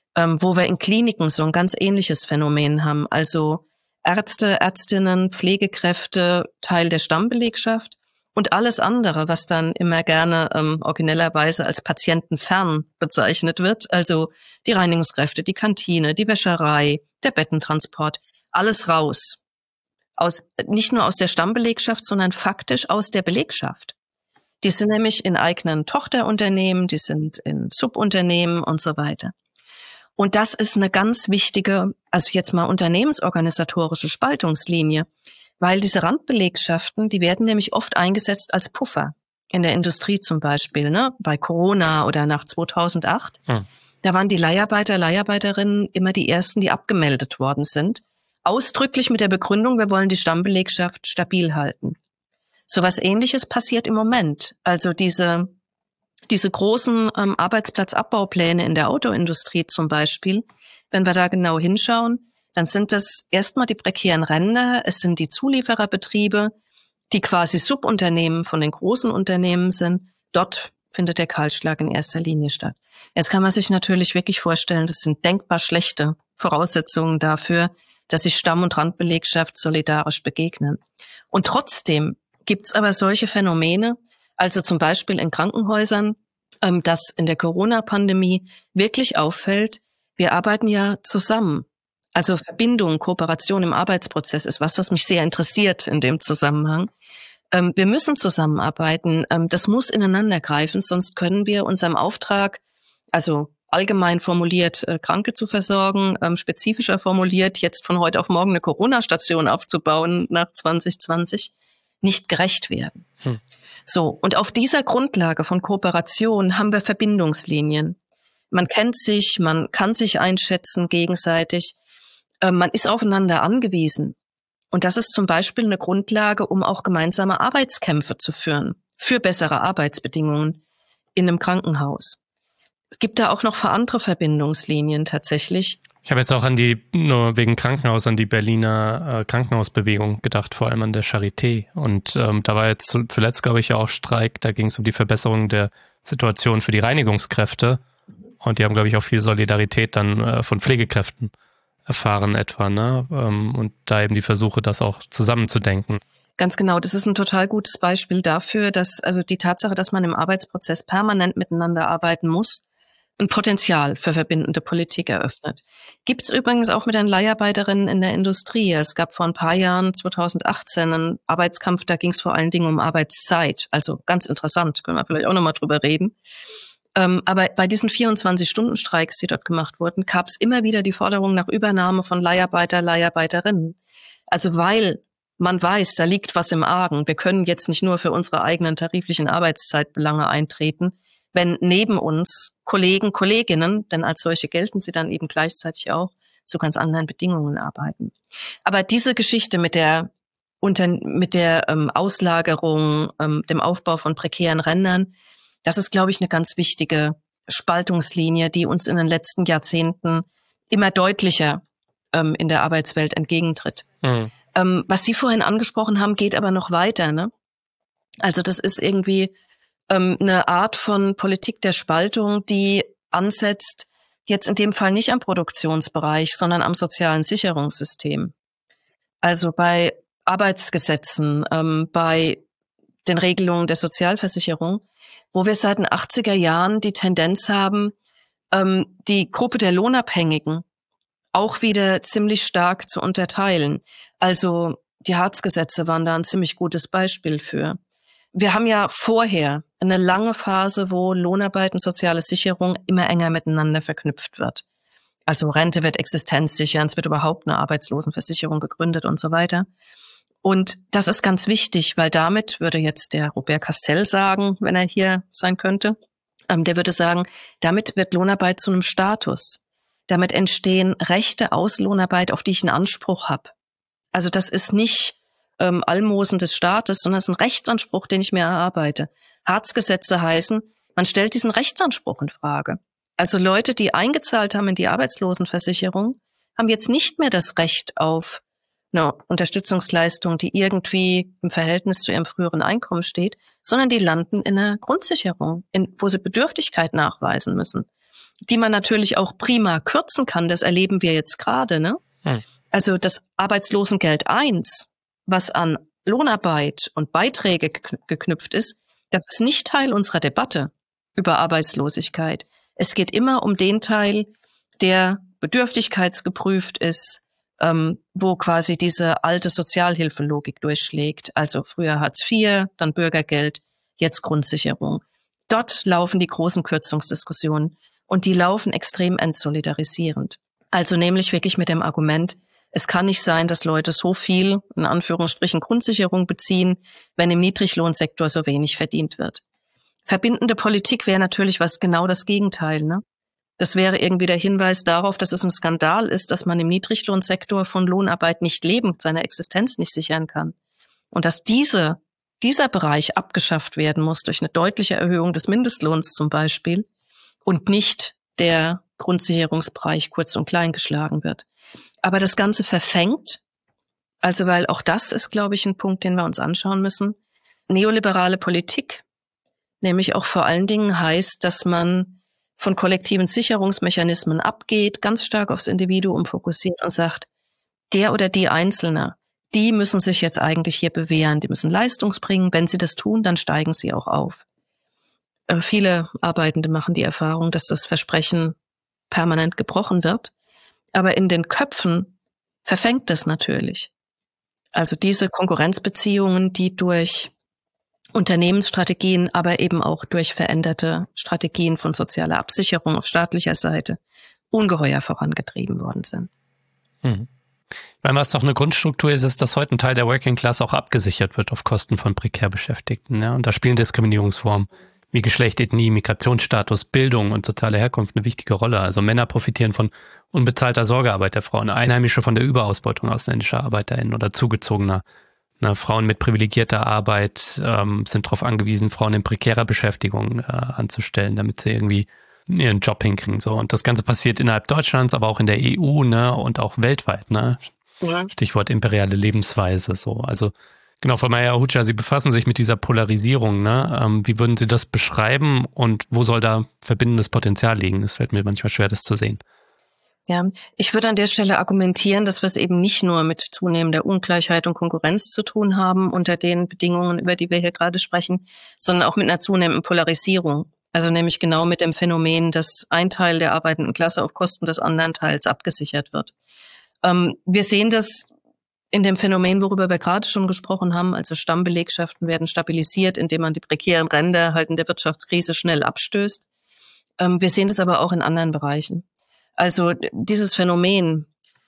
ähm, wo wir in Kliniken so ein ganz ähnliches Phänomen haben. Also Ärzte, Ärztinnen, Pflegekräfte, Teil der Stammbelegschaft und alles andere, was dann immer gerne ähm, originellerweise als patientenfern bezeichnet wird, also die Reinigungskräfte, die Kantine, die Wäscherei, der Bettentransport, alles raus. Aus, nicht nur aus der Stammbelegschaft, sondern faktisch aus der Belegschaft. Die sind nämlich in eigenen Tochterunternehmen, die sind in Subunternehmen und so weiter. Und das ist eine ganz wichtige, also jetzt mal unternehmensorganisatorische Spaltungslinie, weil diese Randbelegschaften, die werden nämlich oft eingesetzt als Puffer. In der Industrie zum Beispiel, ne, bei Corona oder nach zweitausendacht. Hm. Da waren die Leiharbeiter, Leiharbeiterinnen immer die ersten, die abgemeldet worden sind. Ausdrücklich mit der Begründung, wir wollen die Stammbelegschaft stabil halten. So was Ähnliches passiert im Moment. Also diese Diese großen ähm, Arbeitsplatzabbaupläne in der Autoindustrie zum Beispiel, wenn wir da genau hinschauen, dann sind das erstmal die prekären Ränder, es sind die Zuliefererbetriebe, die quasi Subunternehmen von den großen Unternehmen sind. Dort findet der Kahlschlag in erster Linie statt. Jetzt kann man sich natürlich wirklich vorstellen, das sind denkbar schlechte Voraussetzungen dafür, dass sich Stamm- und Randbelegschaft solidarisch begegnen. Und trotzdem gibt's aber solche Phänomene, also zum Beispiel in Krankenhäusern, ähm, dass in der Corona-Pandemie wirklich auffällt, wir arbeiten ja zusammen. Also Verbindung, Kooperation im Arbeitsprozess ist was, was mich sehr interessiert in dem Zusammenhang. Ähm, wir müssen zusammenarbeiten. Ähm, das muss ineinander greifen, sonst können wir unserem Auftrag, also allgemein formuliert, äh, Kranke zu versorgen, ähm, spezifischer formuliert, jetzt von heute auf morgen eine Corona-Station aufzubauen nach zwanzig zwanzig, nicht gerecht werden. Hm. So, und auf dieser Grundlage von Kooperation haben wir Verbindungslinien. Man kennt sich, man kann sich einschätzen gegenseitig, äh, man ist aufeinander angewiesen. Und das ist zum Beispiel eine Grundlage, um auch gemeinsame Arbeitskämpfe zu führen, für bessere Arbeitsbedingungen in einem Krankenhaus. Es gibt da auch noch für andere Verbindungslinien tatsächlich. Ich habe jetzt auch an die, nur wegen Krankenhaus, an die Berliner äh, Krankenhausbewegung gedacht, vor allem an der Charité. Und ähm, da war jetzt zu, zuletzt, glaube ich, ja auch Streik. Da ging es um die Verbesserung der Situation für die Reinigungskräfte. Und die haben, glaube ich, auch viel Solidarität dann äh, von Pflegekräften erfahren etwa, ne? Ähm, und da eben die Versuche, das auch zusammenzudenken. Ganz genau, das ist ein total gutes Beispiel dafür, dass also die Tatsache, dass man im Arbeitsprozess permanent miteinander arbeiten muss, ein Potenzial für verbindende Politik eröffnet. Gibt es übrigens auch mit den Leiharbeiterinnen in der Industrie. Es gab vor ein paar Jahren, zweitausendachtzehn, einen Arbeitskampf, da ging es vor allen Dingen um Arbeitszeit. Also ganz interessant, können wir vielleicht auch nochmal drüber reden. Ähm, aber bei diesen vierundzwanzig-Stunden-Streiks, die dort gemacht wurden, gab es immer wieder die Forderung nach Übernahme von Leiharbeiter, Leiharbeiterinnen. Also weil man weiß, da liegt was im Argen. Wir können jetzt nicht nur für unsere eigenen tariflichen Arbeitszeitbelange eintreten, wenn neben uns Kollegen, Kolleginnen, denn als solche gelten sie dann eben gleichzeitig auch, zu ganz anderen Bedingungen arbeiten. Aber diese Geschichte mit der unter, mit der ähm, Auslagerung, ähm, dem Aufbau von prekären Rändern, das ist, glaube ich, eine ganz wichtige Spaltungslinie, die uns in den letzten Jahrzehnten immer deutlicher ähm, in der Arbeitswelt entgegentritt. Mhm. Ähm, was Sie vorhin angesprochen haben, geht aber noch weiter, ne? Also das ist irgendwie eine Art von Politik der Spaltung, die ansetzt, jetzt in dem Fall nicht am Produktionsbereich, sondern am sozialen Sicherungssystem. Also bei Arbeitsgesetzen, ähm, bei den Regelungen der Sozialversicherung, wo wir seit den achtziger Jahren die Tendenz haben, ähm, die Gruppe der Lohnabhängigen auch wieder ziemlich stark zu unterteilen. Also die Hartz-Gesetze waren da ein ziemlich gutes Beispiel für. Wir haben ja vorher eine lange Phase, wo Lohnarbeit und soziale Sicherung immer enger miteinander verknüpft wird. Also Rente wird existenzsichern, es wird überhaupt eine Arbeitslosenversicherung gegründet und so weiter. Und das ist ganz wichtig, weil damit würde jetzt der Robert Castell sagen, wenn er hier sein könnte, ähm, der würde sagen, damit wird Lohnarbeit zu einem Status. Damit entstehen Rechte aus Lohnarbeit, auf die ich einen Anspruch habe. Also das ist nicht ähm, Almosen des Staates, sondern es ist ein Rechtsanspruch, den ich mir erarbeite. Hartz-Gesetze heißen, man stellt diesen Rechtsanspruch in Frage. Also Leute, die eingezahlt haben in die Arbeitslosenversicherung, haben jetzt nicht mehr das Recht auf eine Unterstützungsleistung, die irgendwie im Verhältnis zu ihrem früheren Einkommen steht, sondern die landen in einer Grundsicherung, in, wo sie Bedürftigkeit nachweisen müssen. die man natürlich auch prima kürzen kann. Das erleben wir jetzt gerade, ne? Hm. Also das Arbeitslosengeld eins, was an Lohnarbeit und Beiträge geknüpft ist, das ist nicht Teil unserer Debatte über Arbeitslosigkeit. Es geht immer um den Teil, der bedürftigkeitsgeprüft ist, ähm, wo quasi diese alte Sozialhilfelogik durchschlägt. Also früher Hartz vier, dann Bürgergeld, jetzt Grundsicherung. Dort laufen die großen Kürzungsdiskussionen und die laufen extrem entsolidarisierend. Also nämlich wirklich mit dem Argument, es kann nicht sein, dass Leute so viel, in Anführungsstrichen, Grundsicherung beziehen, wenn im Niedriglohnsektor so wenig verdient wird. Verbindende Politik wäre natürlich was genau das Gegenteil, ne? Das wäre irgendwie der Hinweis darauf, dass es ein Skandal ist, dass man im Niedriglohnsektor von Lohnarbeit nicht leben, seine Existenz nicht sichern kann. Und dass diese, dieser Bereich abgeschafft werden muss durch eine deutliche Erhöhung des Mindestlohns zum Beispiel und nicht der Grundsicherungsbereich kurz und klein geschlagen wird. Aber das Ganze verfängt, also weil auch das ist, glaube ich, ein Punkt, den wir uns anschauen müssen. Neoliberale Politik, nämlich auch vor allen Dingen heißt, dass man von kollektiven Sicherungsmechanismen abgeht, ganz stark aufs Individuum fokussiert und sagt, der oder die Einzelne, die müssen sich jetzt eigentlich hier bewähren, die müssen Leistung bringen. Wenn sie das tun, dann steigen sie auch auf. Äh, viele Arbeitende machen die Erfahrung, dass das Versprechen permanent gebrochen wird. Aber in den Köpfen verfängt das natürlich. Also diese Konkurrenzbeziehungen, die durch Unternehmensstrategien, aber eben auch durch veränderte Strategien von sozialer Absicherung auf staatlicher Seite ungeheuer vorangetrieben worden sind. Mhm. Weil was doch eine Grundstruktur ist, ist, dass heute ein Teil der Working Class auch abgesichert wird auf Kosten von prekär Beschäftigten. Ja? Und da spielen Diskriminierungsformen wie Geschlecht, Ethnie, Migrationsstatus, Bildung und soziale Herkunft eine wichtige Rolle. Also Männer profitieren von unbezahlter Sorgearbeit der Frauen, Einheimische von der Überausbeutung ausländischer ArbeiterInnen oder Zugezogener. Na, Frauen mit privilegierter Arbeit ähm, sind darauf angewiesen, Frauen in prekärer Beschäftigung äh, anzustellen, damit sie irgendwie ihren Job hinkriegen. So. Und das Ganze passiert innerhalb Deutschlands, aber auch in der E U, ne, und auch weltweit, ne? Ja. Stichwort imperiale Lebensweise. So. Also genau, Frau Mayer-Ahuja, Sie befassen sich mit dieser Polarisierung, ne? Ähm, wie würden Sie das beschreiben und wo soll da verbindendes Potenzial liegen? Es fällt mir manchmal schwer, das zu sehen. Ja, ich würde an der Stelle argumentieren, dass wir es eben nicht nur mit zunehmender Ungleichheit und Konkurrenz zu tun haben unter den Bedingungen, über die wir hier gerade sprechen, sondern auch mit einer zunehmenden Polarisierung. Also nämlich genau mit dem Phänomen, dass ein Teil der arbeitenden Klasse auf Kosten des anderen Teils abgesichert wird. Ähm, wir sehen das in dem Phänomen, worüber wir gerade schon gesprochen haben, also Stammbelegschaften werden stabilisiert, indem man die prekären Ränder halt in der Wirtschaftskrise schnell abstößt. Ähm, wir sehen das aber auch in anderen Bereichen. Also dieses Phänomen,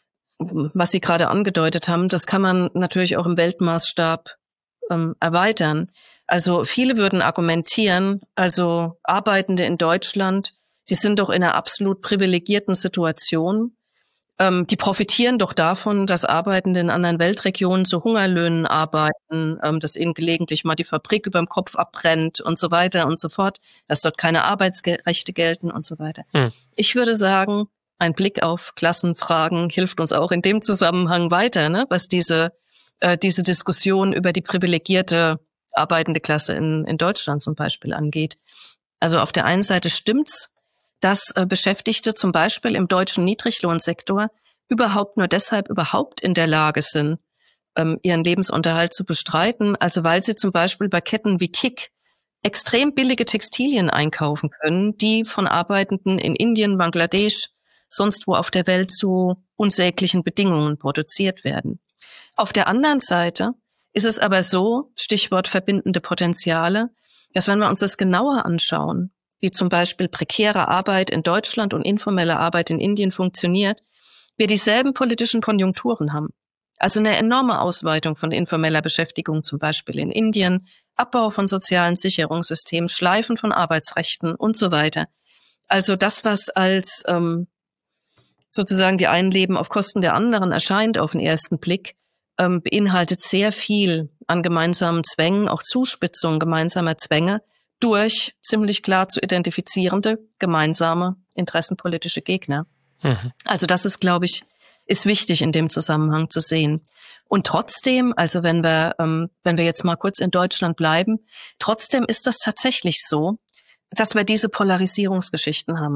was Sie gerade angedeutet haben, das kann man natürlich auch im Weltmaßstab ähm, erweitern. Also viele würden argumentieren, also Arbeitende in Deutschland, die sind doch in einer absolut privilegierten Situation. Ähm, die profitieren doch davon, dass Arbeitende in anderen Weltregionen zu Hungerlöhnen arbeiten, ähm, dass ihnen gelegentlich mal die Fabrik über dem Kopf abbrennt und so weiter und so fort, dass dort keine Arbeitsrechte gelten und so weiter. Hm. Ich würde sagen, ein Blick auf Klassenfragen hilft uns auch in dem Zusammenhang weiter, ne, was diese äh, diese Diskussion über die privilegierte arbeitende Klasse in, in Deutschland zum Beispiel angeht. Also auf der einen Seite stimmt's, dass äh, Beschäftigte zum Beispiel im deutschen Niedriglohnsektor überhaupt nur deshalb überhaupt in der Lage sind, ähm, ihren Lebensunterhalt zu bestreiten, also weil sie zum Beispiel bei Ketten wie Kick extrem billige Textilien einkaufen können, die von Arbeitenden in Indien, Bangladesch, sonst wo auf der Welt zu unsäglichen Bedingungen produziert werden. Auf der anderen Seite ist es aber so, Stichwort verbindende Potenziale, dass wenn wir uns das genauer anschauen, wie zum Beispiel prekäre Arbeit in Deutschland und informelle Arbeit in Indien funktioniert, wir dieselben politischen Konjunkturen haben. Also eine enorme Ausweitung von informeller Beschäftigung zum Beispiel in Indien, Abbau von sozialen Sicherungssystemen, Schleifen von Arbeitsrechten und so weiter. Also das, was als ähm, sozusagen die einen leben auf Kosten der anderen erscheint auf den ersten Blick, ähm, beinhaltet sehr viel an gemeinsamen Zwängen, auch Zuspitzung gemeinsamer Zwänge durch ziemlich klar zu identifizierende gemeinsame interessenpolitische Gegner. Mhm. Also das ist, glaube ich, ist wichtig in dem Zusammenhang zu sehen. Und trotzdem, also wenn wir, ähm, wenn wir jetzt mal kurz in Deutschland bleiben, trotzdem ist das tatsächlich so, dass wir diese Polarisierungsgeschichten haben.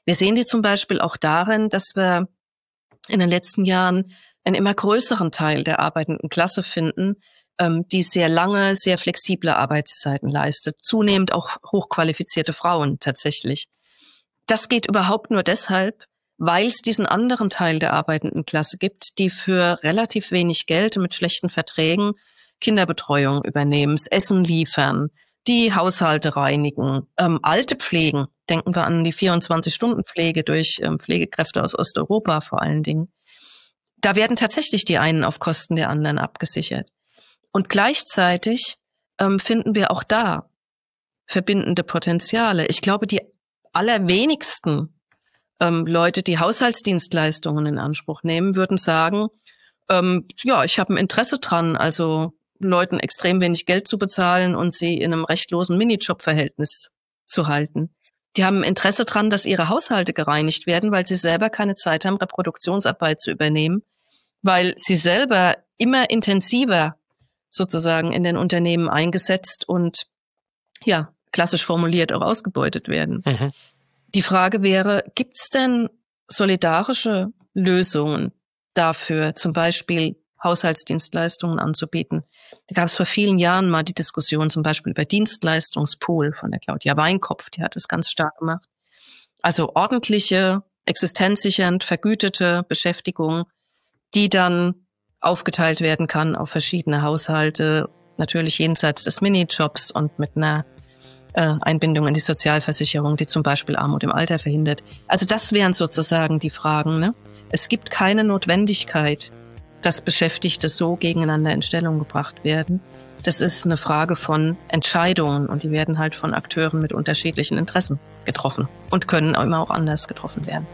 Wir sehen die zum Beispiel auch darin, dass wir in den letzten Jahren einen immer größeren Teil der arbeitenden Klasse finden, ähm, die sehr lange, sehr flexible Arbeitszeiten leistet. Zunehmend auch hochqualifizierte Frauen tatsächlich. Das geht überhaupt nur deshalb, weil es diesen anderen Teil der arbeitenden Klasse gibt, die für relativ wenig Geld und mit schlechten Verträgen Kinderbetreuung übernehmen, das Essen liefern, die Haushalte reinigen, ähm, Alte pflegen. Denken wir an die vierundzwanzig-Stunden-Pflege durch ähm, Pflegekräfte aus Osteuropa vor allen Dingen. Da werden tatsächlich die einen auf Kosten der anderen abgesichert. Und gleichzeitig ähm, finden wir auch da verbindende Potenziale. Ich glaube, die allerwenigsten ähm, Leute, die Haushaltsdienstleistungen in Anspruch nehmen, würden sagen, ähm, ja, ich habe ein Interesse dran, also Leuten extrem wenig Geld zu bezahlen und sie in einem rechtlosen Minijob-Verhältnis zu halten. Die haben Interesse dran, dass ihre Haushalte gereinigt werden, weil sie selber keine Zeit haben, Reproduktionsarbeit zu übernehmen, weil sie selber immer intensiver sozusagen in den Unternehmen eingesetzt und, ja, klassisch formuliert auch ausgebeutet werden. Mhm. Die Frage wäre, gibt es denn solidarische Lösungen dafür, zum Beispiel Haushaltsdienstleistungen anzubieten? Da gab es vor vielen Jahren mal die Diskussion zum Beispiel über Dienstleistungspool von der Claudia Weinkopf, die hat es ganz stark gemacht. Also ordentliche, existenzsichernd vergütete Beschäftigung, die dann aufgeteilt werden kann auf verschiedene Haushalte, natürlich jenseits des Minijobs und mit einer äh, Einbindung in die Sozialversicherung, die zum Beispiel Armut im Alter verhindert. Also das wären sozusagen die Fragen, ne? Es gibt keine Notwendigkeit, dass Beschäftigte so gegeneinander in Stellung gebracht werden. Das ist eine Frage von Entscheidungen und die werden halt von Akteuren mit unterschiedlichen Interessen getroffen und können immer auch anders getroffen werden.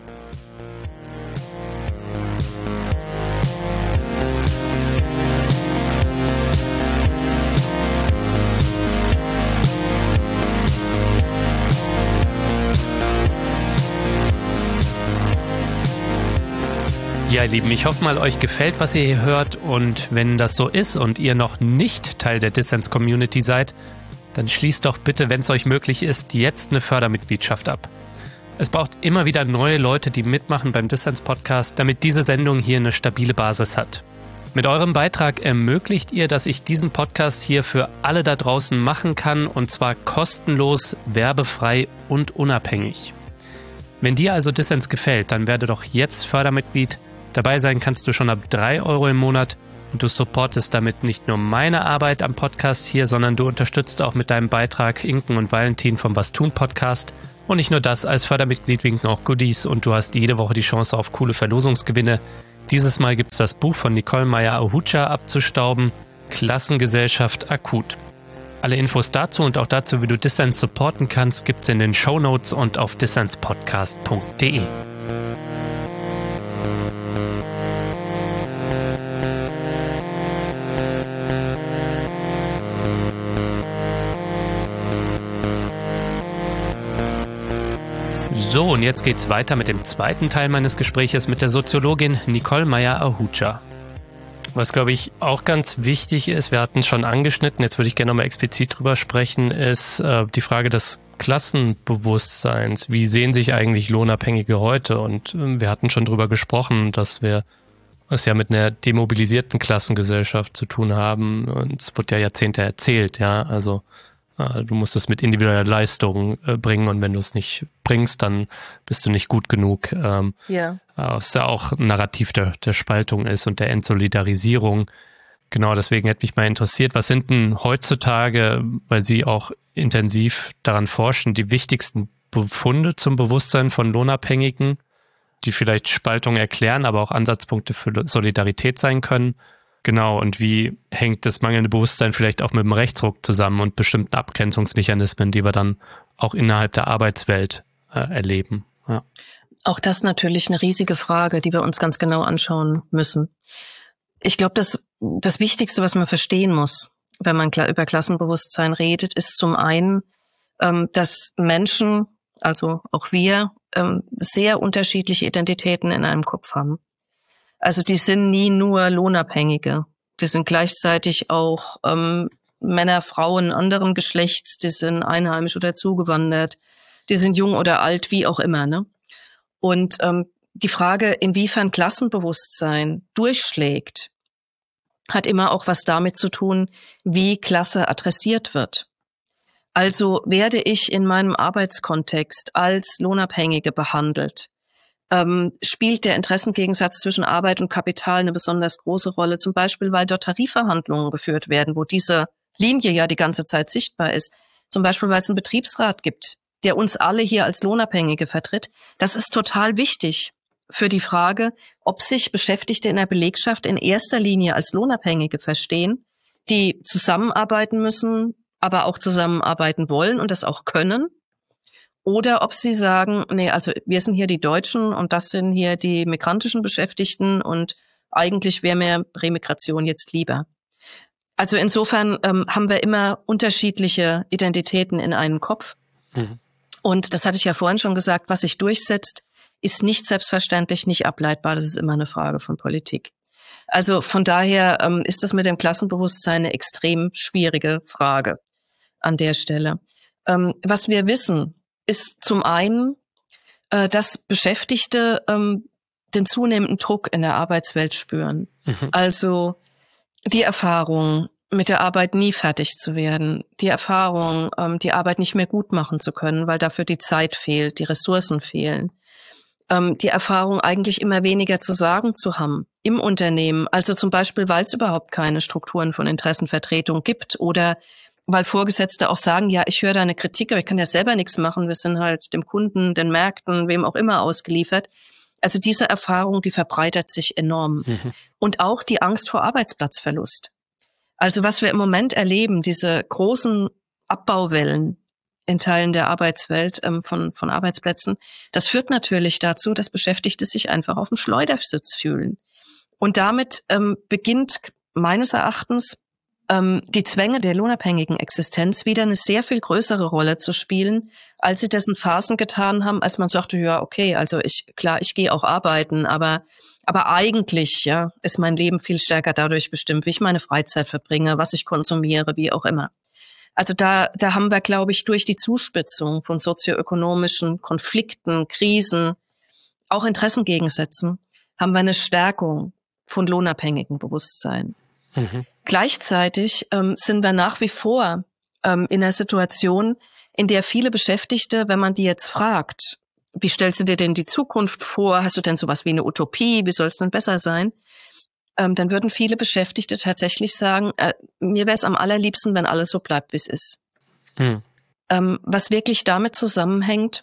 Ja, ihr Lieben, ich hoffe mal, euch gefällt, was ihr hier hört, und wenn das so ist und ihr noch nicht Teil der Dissens-Community seid, dann schließt doch bitte, wenn es euch möglich ist, jetzt eine Fördermitgliedschaft ab. Es braucht immer wieder neue Leute, die mitmachen beim Dissens-Podcast, damit diese Sendung hier eine stabile Basis hat. Mit eurem Beitrag ermöglicht ihr, dass ich diesen Podcast hier für alle da draußen machen kann, und zwar kostenlos, werbefrei und unabhängig. Wenn dir also Dissens gefällt, dann werde doch jetzt Fördermitglied. Dabei sein kannst du schon ab drei Euro im Monat und du supportest damit nicht nur meine Arbeit am Podcast hier, sondern du unterstützt auch mit deinem Beitrag Inken und Valentin vom Was tun Podcast. Und nicht nur das, als Fördermitglied winken auch Goodies und du hast jede Woche die Chance auf coole Verlosungsgewinne. Dieses Mal gibt's das Buch von Nicole Meyer-Ahuja abzustauben, Klassengesellschaft akut. Alle Infos dazu und auch dazu, wie du Dissens supporten kannst, gibt's in den Shownotes und auf dissenspodcast punkt de. So, und jetzt geht's weiter mit dem zweiten Teil meines Gespräches mit der Soziologin Nicole Meyer-Ahuja. Was, glaube ich, auch ganz wichtig ist, wir hatten schon angeschnitten, jetzt würde ich gerne nochmal explizit drüber sprechen, ist äh, die Frage des Klassenbewusstseins. Wie sehen sich eigentlich Lohnabhängige heute? Und äh, wir hatten schon drüber gesprochen, dass wir es ja mit einer demobilisierten Klassengesellschaft zu tun haben. Und es wird ja Jahrzehnte erzählt, ja, also du musst es mit individueller Leistung äh, bringen und wenn du es nicht bringst, dann bist du nicht gut genug. Ähm, ja. Was ja auch ein Narrativ der, der Spaltung ist und der Entsolidarisierung. Genau, deswegen hätte mich mal interessiert, was sind denn heutzutage, weil Sie auch intensiv daran forschen, die wichtigsten Befunde zum Bewusstsein von Lohnabhängigen, die vielleicht Spaltung erklären, aber auch Ansatzpunkte für Solidarität sein können? Genau, und wie hängt das mangelnde Bewusstsein vielleicht auch mit dem Rechtsruck zusammen und bestimmten Abgrenzungsmechanismen, die wir dann auch innerhalb der Arbeitswelt äh, erleben? Ja. Auch das natürlich eine riesige Frage, die wir uns ganz genau anschauen müssen. Ich glaube, das, das Wichtigste, was man verstehen muss, wenn man über Klassenbewusstsein redet, ist zum einen, ähm, dass Menschen, also auch wir, ähm, sehr unterschiedliche Identitäten in einem Kopf haben. Also die sind nie nur Lohnabhängige. Die sind gleichzeitig auch ähm, Männer, Frauen anderen Geschlechts, die sind einheimisch oder zugewandert. die sind jung oder alt, wie auch immer, ne? Und ähm, die Frage, inwiefern Klassenbewusstsein durchschlägt, hat immer auch was damit zu tun, wie Klasse adressiert wird. Also werde ich in meinem Arbeitskontext als Lohnabhängige behandelt? Ähm, spielt der Interessengegensatz zwischen Arbeit und Kapital eine besonders große Rolle? Zum Beispiel, weil dort Tarifverhandlungen geführt werden, wo diese Linie ja die ganze Zeit sichtbar ist. Zum Beispiel, weil es einen Betriebsrat gibt, der uns alle hier als Lohnabhängige vertritt. Das ist total wichtig für die Frage, ob sich Beschäftigte in der Belegschaft in erster Linie als Lohnabhängige verstehen, die zusammenarbeiten müssen, aber auch zusammenarbeiten wollen und das auch können. Oder ob sie sagen, nee, also wir sind hier die Deutschen und das sind hier die migrantischen Beschäftigten und eigentlich wäre mir Remigration jetzt lieber. Also insofern ähm, haben wir immer unterschiedliche Identitäten in einem Kopf. Mhm. Und das hatte ich ja vorhin schon gesagt, was sich durchsetzt, ist nicht selbstverständlich, nicht ableitbar. Das ist immer eine Frage von Politik. Also von daher ähm, ist das mit dem Klassenbewusstsein eine extrem schwierige Frage an der Stelle. Ähm, was wir wissen, ist zum einen, äh, dass Beschäftigte ähm, den zunehmenden Druck in der Arbeitswelt spüren. Mhm. Also die Erfahrung, mit der Arbeit nie fertig zu werden, die Erfahrung, ähm, die Arbeit nicht mehr gut machen zu können, weil dafür die Zeit fehlt, die Ressourcen fehlen. Ähm, die Erfahrung, eigentlich immer weniger zu sagen zu haben im Unternehmen, also zum Beispiel, weil es überhaupt keine Strukturen von Interessenvertretung gibt oder weil Vorgesetzte auch sagen, ja, ich höre deine Kritik, aber ich kann ja selber nichts machen, wir sind halt dem Kunden, den Märkten, wem auch immer ausgeliefert. Also diese Erfahrung, die verbreitert sich enorm. Mhm. Und auch die Angst vor Arbeitsplatzverlust. Also was wir im Moment erleben, diese großen Abbauwellen in Teilen der Arbeitswelt ähm, von, von Arbeitsplätzen, das führt natürlich dazu, dass Beschäftigte sich einfach auf dem Schleudersitz fühlen. Und damit ähm, beginnt meines Erachtens ähm, die Zwänge der lohnabhängigen Existenz wieder eine sehr viel größere Rolle zu spielen, als sie das in Phasen getan haben, als man sagte, ja, okay, also ich, klar, ich gehe auch arbeiten, aber aber eigentlich, ja, ist mein Leben viel stärker dadurch bestimmt, wie ich meine Freizeit verbringe, was ich konsumiere, wie auch immer. Also da, da haben wir, glaube ich, durch die Zuspitzung von sozioökonomischen Konflikten, Krisen, auch Interessengegensätzen, haben wir eine Stärkung von lohnabhängigen Bewusstsein. Mhm. Gleichzeitig ähm, sind wir nach wie vor ähm, in einer Situation, in der viele Beschäftigte, wenn man die jetzt fragt, wie stellst du dir denn die Zukunft vor? Hast du denn sowas wie eine Utopie? Wie soll es denn besser sein? Ähm, dann würden viele Beschäftigte tatsächlich sagen, äh, mir wäre es am allerliebsten, wenn alles so bleibt, wie es ist. Mhm. Ähm, was wirklich damit zusammenhängt,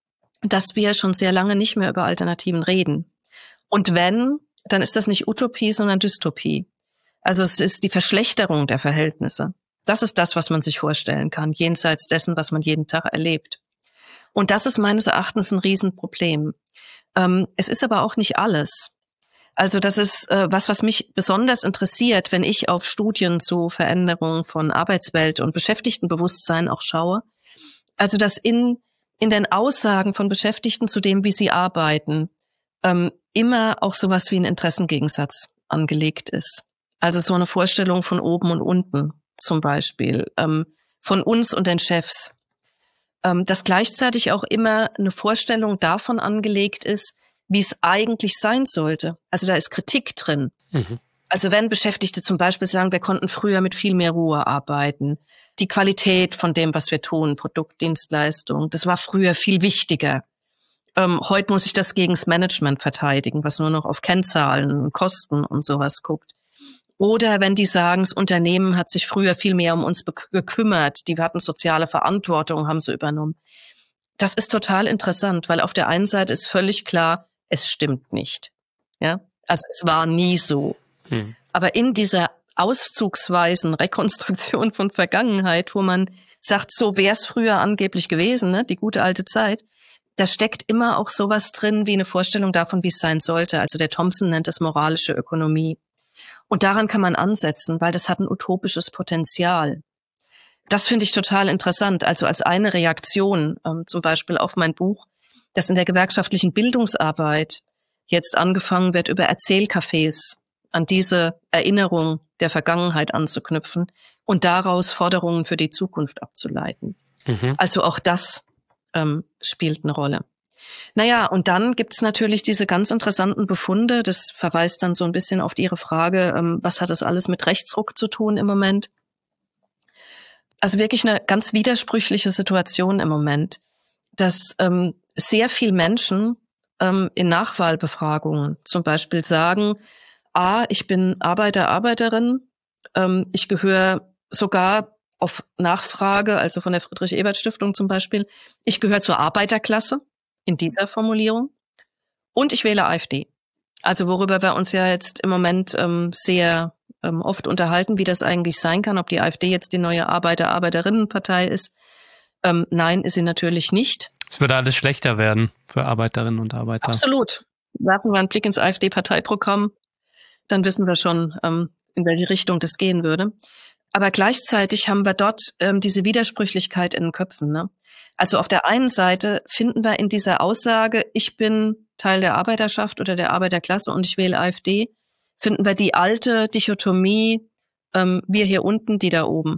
dass wir schon sehr lange nicht mehr über Alternativen reden. Und wenn, dann ist das nicht Utopie, sondern Dystopie. Also es ist die Verschlechterung der Verhältnisse. Das ist das, was man sich vorstellen kann, jenseits dessen, was man jeden Tag erlebt. Und das ist meines Erachtens ein Riesenproblem. Ähm, es ist aber auch nicht alles. Also das ist äh, was, was mich besonders interessiert, wenn ich auf Studien zu Veränderungen von Arbeitswelt und Beschäftigtenbewusstsein auch schaue. Also dass in in den Aussagen von Beschäftigten zu dem, wie sie arbeiten, ähm, immer auch sowas wie ein Interessengegensatz angelegt ist. Also so eine Vorstellung von oben und unten zum Beispiel, ähm, von uns und den Chefs. Dass gleichzeitig auch immer eine Vorstellung davon angelegt ist, wie es eigentlich sein sollte. Also da ist Kritik drin. Mhm. Also wenn Beschäftigte zum Beispiel sagen, wir konnten früher mit viel mehr Ruhe arbeiten, die Qualität von dem, was wir tun, Produkt, Dienstleistung, das war früher viel wichtiger. Ähm, heute muss ich das gegen das Management verteidigen, was nur noch auf Kennzahlen und Kosten und sowas guckt. Oder wenn die sagen, das Unternehmen hat sich früher viel mehr um uns gekümmert, die hatten soziale Verantwortung, haben sie übernommen. Das ist total interessant, weil auf der einen Seite ist völlig klar, es stimmt nicht. Ja, also es war nie so. Hm. Aber in dieser auszugsweisen Rekonstruktion von Vergangenheit, wo man sagt, so wäre es früher angeblich gewesen, ne, die gute alte Zeit, da steckt immer auch sowas drin wie eine Vorstellung davon, wie es sein sollte. Also der Thompson nennt es moralische Ökonomie. Und daran kann man ansetzen, weil das hat ein utopisches Potenzial. Das finde ich total interessant. Also als eine Reaktion ähm, zum Beispiel auf mein Buch, dass in der gewerkschaftlichen Bildungsarbeit jetzt angefangen wird, über Erzählcafés an diese Erinnerung der Vergangenheit anzuknüpfen und daraus Forderungen für die Zukunft abzuleiten. Mhm. Also auch das ähm, spielt eine Rolle. Naja, und dann gibt's natürlich diese ganz interessanten Befunde. Das verweist dann so ein bisschen auf Ihre Frage, ähm, was hat das alles mit Rechtsruck zu tun im Moment? Also wirklich eine ganz widersprüchliche Situation im Moment, dass ähm, sehr viel Menschen ähm, in Nachwahlbefragungen zum Beispiel sagen, A, ich bin Arbeiter, Arbeiterin, ähm, ich gehöre sogar auf Nachfrage, also von der Friedrich-Ebert-Stiftung zum Beispiel, ich gehöre zur Arbeiterklasse in dieser Formulierung und ich wähle AfD. Also worüber wir uns ja jetzt im Moment ähm, sehr ähm, oft unterhalten, wie das eigentlich sein kann, ob die AfD jetzt die neue Arbeiter-Arbeiterinnenpartei ist. Ähm, nein, ist sie natürlich nicht. Es würde alles schlechter werden für Arbeiterinnen und Arbeiter. Absolut. Werfen wir einen Blick ins AfD-Parteiprogramm, dann wissen wir schon, ähm, in welche Richtung das gehen würde. Aber gleichzeitig haben wir dort ähm, diese Widersprüchlichkeit in den Köpfen. Ne? Also auf der einen Seite finden wir in dieser Aussage, ich bin Teil der Arbeiterschaft oder der Arbeiterklasse und ich wähle AfD, finden wir die alte Dichotomie, ähm, wir hier unten, die da oben.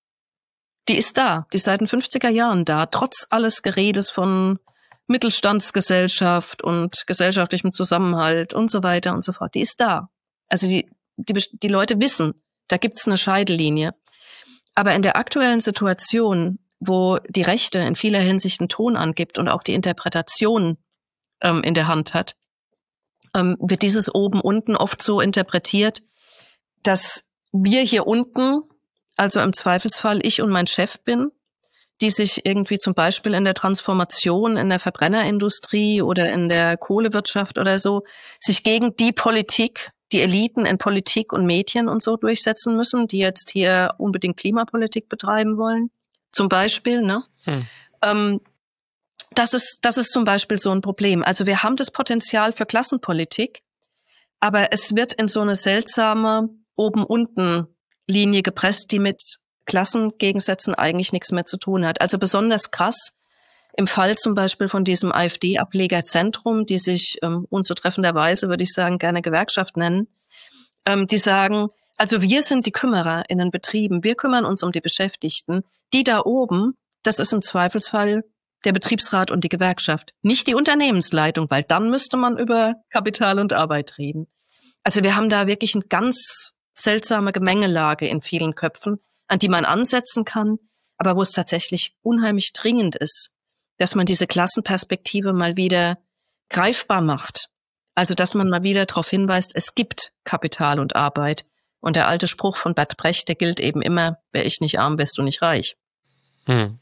Die ist da, die ist seit den fünfziger Jahren da, trotz alles Geredes von Mittelstandsgesellschaft und gesellschaftlichem Zusammenhalt und so weiter und so fort. Die ist da. Also die, die, die Leute wissen, da gibt's eine Scheidelinie. Aber in der aktuellen Situation, wo die Rechte in vieler Hinsicht einen Ton angibt und auch die Interpretation ähm, in der Hand hat, ähm, wird dieses oben-unten oft so interpretiert, dass wir hier unten, also im Zweifelsfall ich und mein Chef bin, die sich irgendwie zum Beispiel in der Transformation in der Verbrennerindustrie oder in der Kohlewirtschaft oder so, sich gegen die Politik, die Eliten in Politik und Medien und so durchsetzen müssen, die jetzt hier unbedingt Klimapolitik betreiben wollen, zum Beispiel. Ne? Hm. Ähm, das ist, das ist zum Beispiel so ein Problem. Also wir haben das Potenzial für Klassenpolitik, aber es wird in so eine seltsame Oben-Unten-Linie gepresst, die mit Klassengegensätzen eigentlich nichts mehr zu tun hat. Also besonders krass im Fall zum Beispiel von diesem AfD-Ableger Zentrum, die sich ähm, unzutreffenderweise, würde ich sagen, gerne Gewerkschaft nennen, ähm, die sagen, also wir sind die Kümmerer in den Betrieben, wir kümmern uns um die Beschäftigten. Die da oben, das ist im Zweifelsfall der Betriebsrat und die Gewerkschaft, nicht die Unternehmensleitung, weil dann müsste man über Kapital und Arbeit reden. Also wir haben da wirklich eine ganz seltsame Gemengelage in vielen Köpfen, an die man ansetzen kann, aber wo es tatsächlich unheimlich dringend ist, dass man diese Klassenperspektive mal wieder greifbar macht. Also dass man mal wieder darauf hinweist, es gibt Kapital und Arbeit. Und der alte Spruch von Bert Brecht, der gilt eben immer, wär ich nicht arm, wärst du nicht reich. Hm.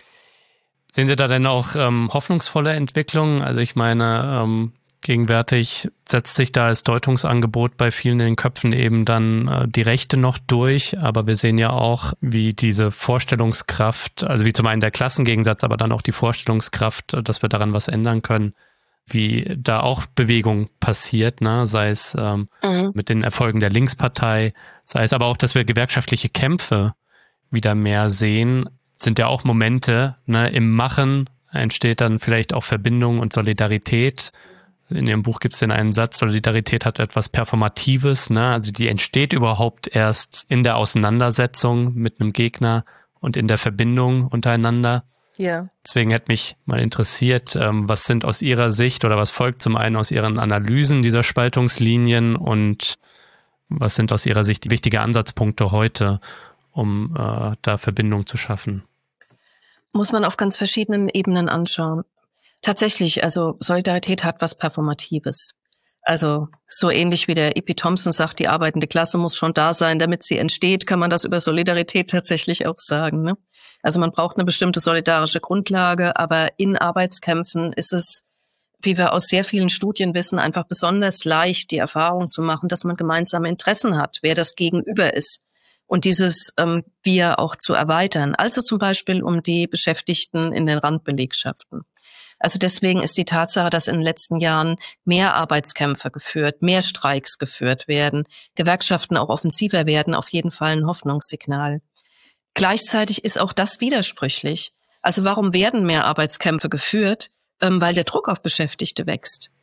Sehen Sie da denn auch ähm, hoffnungsvolle Entwicklungen? Also ich meine, ähm, gegenwärtig setzt sich da als Deutungsangebot bei vielen in den Köpfen eben dann äh, die Rechte noch durch, aber wir sehen ja auch, wie diese Vorstellungskraft, also wie zum einen der Klassengegensatz, aber dann auch die Vorstellungskraft, dass wir daran was ändern können, wie da auch Bewegung passiert, ne? Sei es ähm, mhm. mit den Erfolgen der Linkspartei, sei es aber auch, dass wir gewerkschaftliche Kämpfe wieder mehr sehen, sind ja auch Momente, ne? Im Machen entsteht dann vielleicht auch Verbindung und Solidarität. In Ihrem Buch gibt es den einen Satz, Solidarität hat etwas Performatives, ne? Also die entsteht überhaupt erst in der Auseinandersetzung mit einem Gegner und in der Verbindung untereinander. Ja. Deswegen hätte mich mal interessiert, ähm, was sind aus Ihrer Sicht oder was folgt zum einen aus Ihren Analysen dieser Spaltungslinien und was sind aus Ihrer Sicht die wichtigen Ansatzpunkte heute, um äh, da Verbindung zu schaffen? Muss man auf ganz verschiedenen Ebenen anschauen. Tatsächlich, also Solidarität hat was Performatives. Also so ähnlich wie der E P Thompson sagt, die arbeitende Klasse muss schon da sein, damit sie entsteht, kann man das über Solidarität tatsächlich auch sagen. Ne? Also man braucht eine bestimmte solidarische Grundlage, aber in Arbeitskämpfen ist es, wie wir aus sehr vielen Studien wissen, einfach besonders leicht, die Erfahrung zu machen, dass man gemeinsame Interessen hat, wer das Gegenüber ist. Und dieses ähm, Wir auch zu erweitern. Also zum Beispiel um die Beschäftigten in den Randbelegschaften. Also deswegen ist die Tatsache, dass in den letzten Jahren mehr Arbeitskämpfe geführt, mehr Streiks geführt werden, Gewerkschaften auch offensiver werden, auf jeden Fall ein Hoffnungssignal. Gleichzeitig ist auch das widersprüchlich. Also warum werden mehr Arbeitskämpfe geführt? Ähm, weil der Druck auf Beschäftigte wächst. Hm.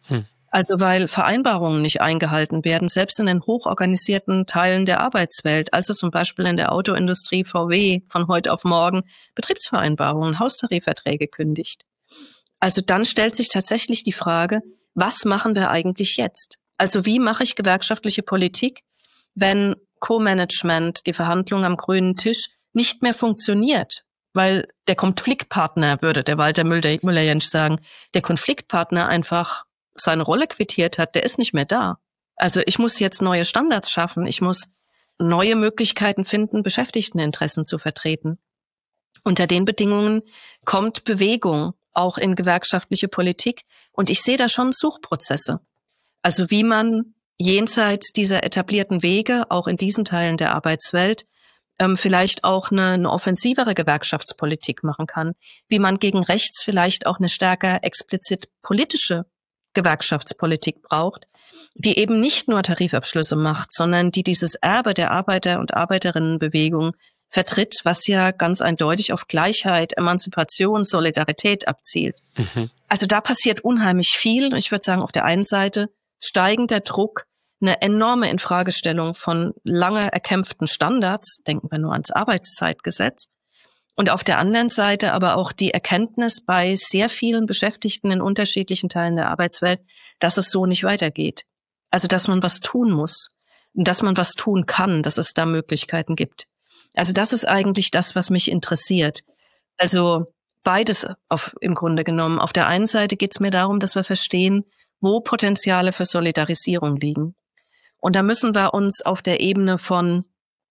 Also weil Vereinbarungen nicht eingehalten werden, selbst in den hochorganisierten Teilen der Arbeitswelt, also zum Beispiel in der Autoindustrie V W von heute auf morgen Betriebsvereinbarungen, Haustarifverträge kündigt. Also dann stellt sich tatsächlich die Frage, was machen wir eigentlich jetzt? Also wie mache ich gewerkschaftliche Politik, wenn Co-Management, die Verhandlung am grünen Tisch, nicht mehr funktioniert? Weil der Konfliktpartner, würde der Walter Müller-Jentsch sagen, der Konfliktpartner einfach seine Rolle quittiert hat, der ist nicht mehr da. Also ich muss jetzt neue Standards schaffen, ich muss neue Möglichkeiten finden, Beschäftigteninteressen zu vertreten. Unter den Bedingungen kommt Bewegung auch in gewerkschaftliche Politik und ich sehe da schon Suchprozesse. Also wie man jenseits dieser etablierten Wege, auch in diesen Teilen der Arbeitswelt, ähm, vielleicht auch eine, eine offensivere Gewerkschaftspolitik machen kann, wie man gegen rechts vielleicht auch eine stärker explizit politische Gewerkschaftspolitik braucht, die eben nicht nur Tarifabschlüsse macht, sondern die dieses Erbe der Arbeiter- und Arbeiterinnenbewegung vertritt, was ja ganz eindeutig auf Gleichheit, Emanzipation, Solidarität abzielt. Mhm. Also da passiert unheimlich viel. Ich würde sagen, auf der einen Seite steigender Druck, eine enorme Infragestellung von lange erkämpften Standards, denken wir nur ans Arbeitszeitgesetz, und auf der anderen Seite aber auch die Erkenntnis bei sehr vielen Beschäftigten in unterschiedlichen Teilen der Arbeitswelt, dass es so nicht weitergeht. Also dass man was tun muss und dass man was tun kann, dass es da Möglichkeiten gibt. Also das ist eigentlich das, was mich interessiert. Also beides auf, im Grunde genommen. Auf der einen Seite geht es mir darum, dass wir verstehen, wo Potenziale für Solidarisierung liegen. Und da müssen wir uns auf der Ebene von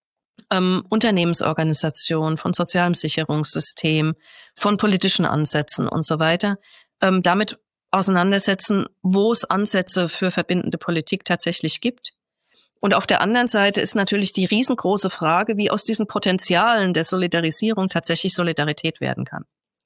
ähm, Unternehmensorganisation, von sozialem Sicherungssystem, von politischen Ansätzen und so weiter ähm, damit auseinandersetzen, wo es Ansätze für verbindende Politik tatsächlich gibt. Und auf der anderen Seite ist natürlich die riesengroße Frage, wie aus diesen Potenzialen der Solidarisierung tatsächlich Solidarität werden kann.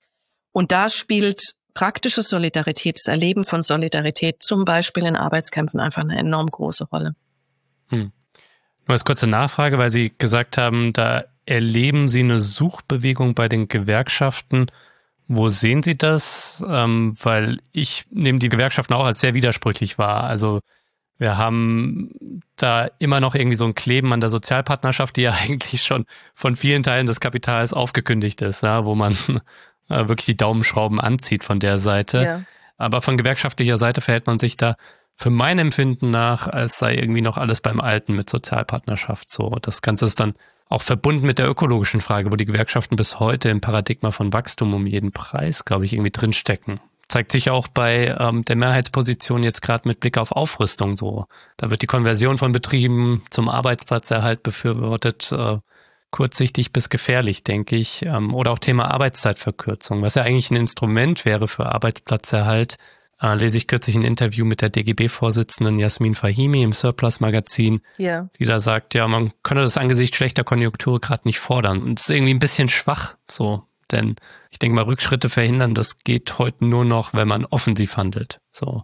Und da spielt praktische Solidarität, das Erleben von Solidarität, zum Beispiel in Arbeitskämpfen, einfach eine enorm große Rolle. Hm. Nur als kurze Nachfrage, weil Sie gesagt haben, da erleben Sie eine Suchbewegung bei den Gewerkschaften. Wo sehen Sie das? Ähm, weil ich nehme die Gewerkschaften auch als sehr widersprüchlich wahr. Also wir haben da immer noch irgendwie so ein Kleben an der Sozialpartnerschaft, die ja eigentlich schon von vielen Teilen des Kapitals aufgekündigt ist, ja, wo man äh, wirklich die Daumenschrauben anzieht von der Seite. Ja. Aber von gewerkschaftlicher Seite verhält man sich da für mein Empfinden nach, als sei irgendwie noch alles beim Alten mit Sozialpartnerschaft so. Das Ganze ist dann auch verbunden mit der ökologischen Frage, wo die Gewerkschaften bis heute im Paradigma von Wachstum um jeden Preis, glaube ich, irgendwie drinstecken. Zeigt sich auch bei ähm, der Mehrheitsposition jetzt gerade mit Blick auf Aufrüstung so. Da wird die Konversion von Betrieben zum Arbeitsplatzerhalt befürwortet, äh, kurzsichtig bis gefährlich, denke ich. Ähm, oder auch Thema Arbeitszeitverkürzung, was ja eigentlich ein Instrument wäre für Arbeitsplatzerhalt. Äh, lese ich kürzlich ein Interview mit der D G B-Vorsitzenden Jasmin Fahimi im Surplus-Magazin, ja. die da sagt, ja, man könne das angesichts schlechter Konjunktur gerade nicht fordern. Und das ist irgendwie ein bisschen schwach so. Denn ich denke mal, Rückschritte verhindern, das geht heute nur noch, wenn man offensiv handelt. So.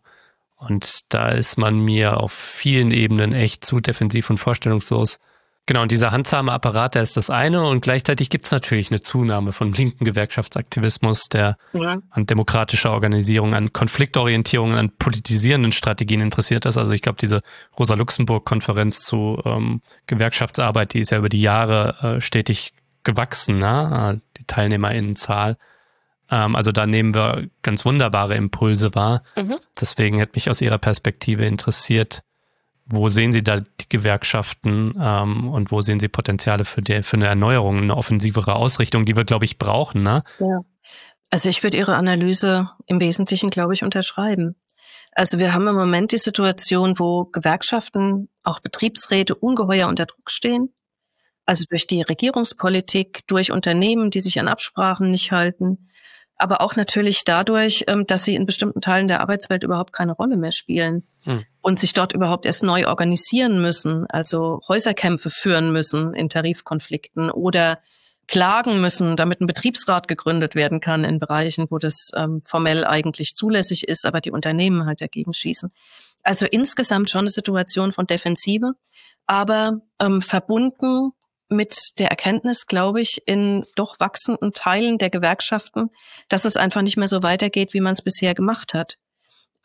Und da ist man mir auf vielen Ebenen echt zu defensiv und vorstellungslos. Genau, und dieser handsame Apparat, der ist das eine. Und gleichzeitig gibt es natürlich eine Zunahme von linken Gewerkschaftsaktivismus, der ja. an demokratischer Organisierung, an Konfliktorientierung, an politisierenden Strategien interessiert ist. Also ich glaube, diese Rosa-Luxemburg-Konferenz zu ähm, Gewerkschaftsarbeit, die ist ja über die Jahre äh, stetig gewachsen, ne? Die TeilnehmerInnenzahl. Ähm, also da nehmen wir ganz wunderbare Impulse wahr. Mhm. Deswegen hätte mich aus Ihrer Perspektive interessiert, wo sehen Sie da die Gewerkschaften ähm, und wo sehen Sie Potenziale für, die, für eine Erneuerung, eine offensivere Ausrichtung, die wir, glaube ich, brauchen, ne? Ja. Also ich würde Ihre Analyse im Wesentlichen, glaube ich, unterschreiben. Also wir haben im Moment die Situation, wo Gewerkschaften, auch Betriebsräte ungeheuer unter Druck stehen. Also durch die Regierungspolitik, durch Unternehmen, die sich an Absprachen nicht halten, aber auch natürlich dadurch, dass sie in bestimmten Teilen der Arbeitswelt überhaupt keine Rolle mehr spielen hm. und sich dort überhaupt erst neu organisieren müssen, also Häuserkämpfe führen müssen in Tarifkonflikten oder klagen müssen, damit ein Betriebsrat gegründet werden kann in Bereichen, wo das ähm, formell eigentlich zulässig ist, aber die Unternehmen halt dagegen schießen. Also insgesamt schon eine Situation von Defensive, aber ähm, verbunden mit der Erkenntnis, glaube ich, in doch wachsenden Teilen der Gewerkschaften, dass es einfach nicht mehr so weitergeht, wie man es bisher gemacht hat.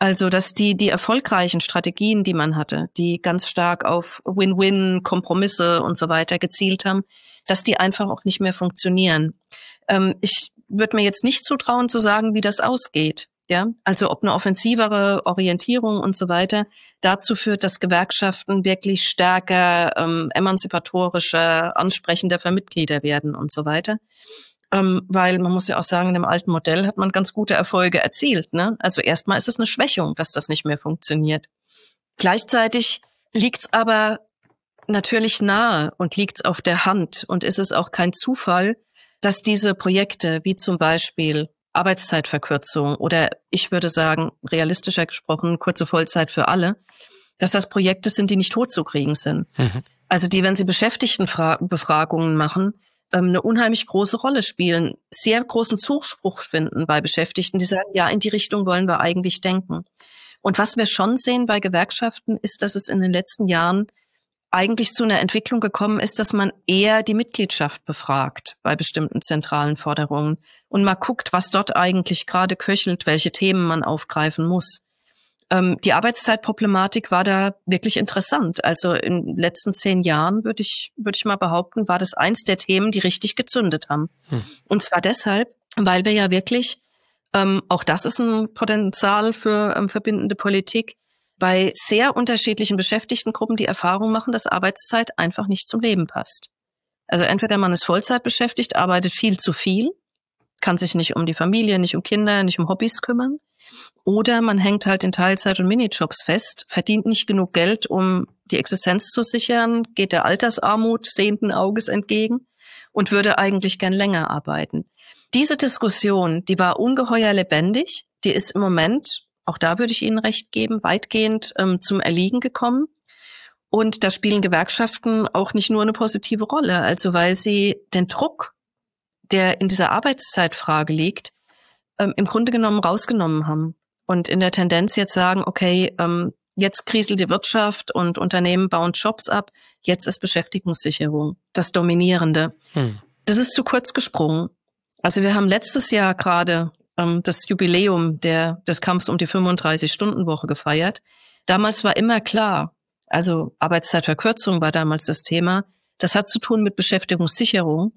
Also, dass die, die erfolgreichen Strategien, die man hatte, die ganz stark auf Win-Win, Kompromisse und so weiter gezielt haben, dass die einfach auch nicht mehr funktionieren. Ähm, ich würde mir jetzt nicht zutrauen zu sagen, wie das ausgeht. Ja, also ob eine offensivere Orientierung und so weiter dazu führt, dass Gewerkschaften wirklich stärker, ähm, emanzipatorischer, ansprechender für Mitglieder werden und so weiter. Ähm, weil man muss ja auch sagen, in dem alten Modell hat man ganz gute Erfolge erzielt, ne? Also erstmal ist es eine Schwächung, dass das nicht mehr funktioniert. Gleichzeitig liegt's aber natürlich nahe und liegt's auf der Hand und ist es auch kein Zufall, dass diese Projekte wie zum Beispiel Arbeitszeitverkürzung oder ich würde sagen, realistischer gesprochen, kurze Vollzeit für alle, dass das Projekte sind, die nicht totzukriegen sind. Mhm. Also die, wenn sie Beschäftigtenbefragungen machen, eine unheimlich große Rolle spielen, sehr großen Zuspruch finden bei Beschäftigten, die sagen, ja, in die Richtung wollen wir eigentlich denken. Und was wir schon sehen bei Gewerkschaften ist, dass es in den letzten Jahren eigentlich zu einer Entwicklung gekommen ist, dass man eher die Mitgliedschaft befragt bei bestimmten zentralen Forderungen und mal guckt, was dort eigentlich gerade köchelt, welche Themen man aufgreifen muss. Ähm, die Arbeitszeitproblematik war da wirklich interessant. Also in den letzten zehn Jahren, würde ich, würde ich mal behaupten, war das eins der Themen, die richtig gezündet haben. Hm. Und zwar deshalb, weil wir ja wirklich, ähm, auch das ist ein Potenzial für ähm, verbindende Politik, bei sehr unterschiedlichen Beschäftigtengruppen die Erfahrung machen, dass Arbeitszeit einfach nicht zum Leben passt. Also entweder man ist Vollzeit beschäftigt, arbeitet viel zu viel, kann sich nicht um die Familie, nicht um Kinder, nicht um Hobbys kümmern. Oder man hängt halt in Teilzeit- und Minijobs fest, verdient nicht genug Geld, um die Existenz zu sichern, geht der Altersarmut sehenden Auges entgegen und würde eigentlich gern länger arbeiten. Diese Diskussion, die war ungeheuer lebendig, die ist im Moment, auch da würde ich Ihnen recht geben, weitgehend ähm, zum Erliegen gekommen. Und da spielen Gewerkschaften auch nicht nur eine positive Rolle, also weil sie den Druck, der in dieser Arbeitszeitfrage liegt, ähm, im Grunde genommen rausgenommen haben. Und in der Tendenz jetzt sagen, okay, ähm, jetzt kriselt die Wirtschaft und Unternehmen bauen Jobs ab, jetzt ist Beschäftigungssicherung das Dominierende. Hm. Das ist zu kurz gesprungen. Also wir haben letztes Jahr gerade ähm, das Jubiläum der, des Kampfs um die fünfunddreißig-Stunden-Woche gefeiert. Damals war immer klar, also Arbeitszeitverkürzung war damals das Thema, das hat zu tun mit Beschäftigungssicherung,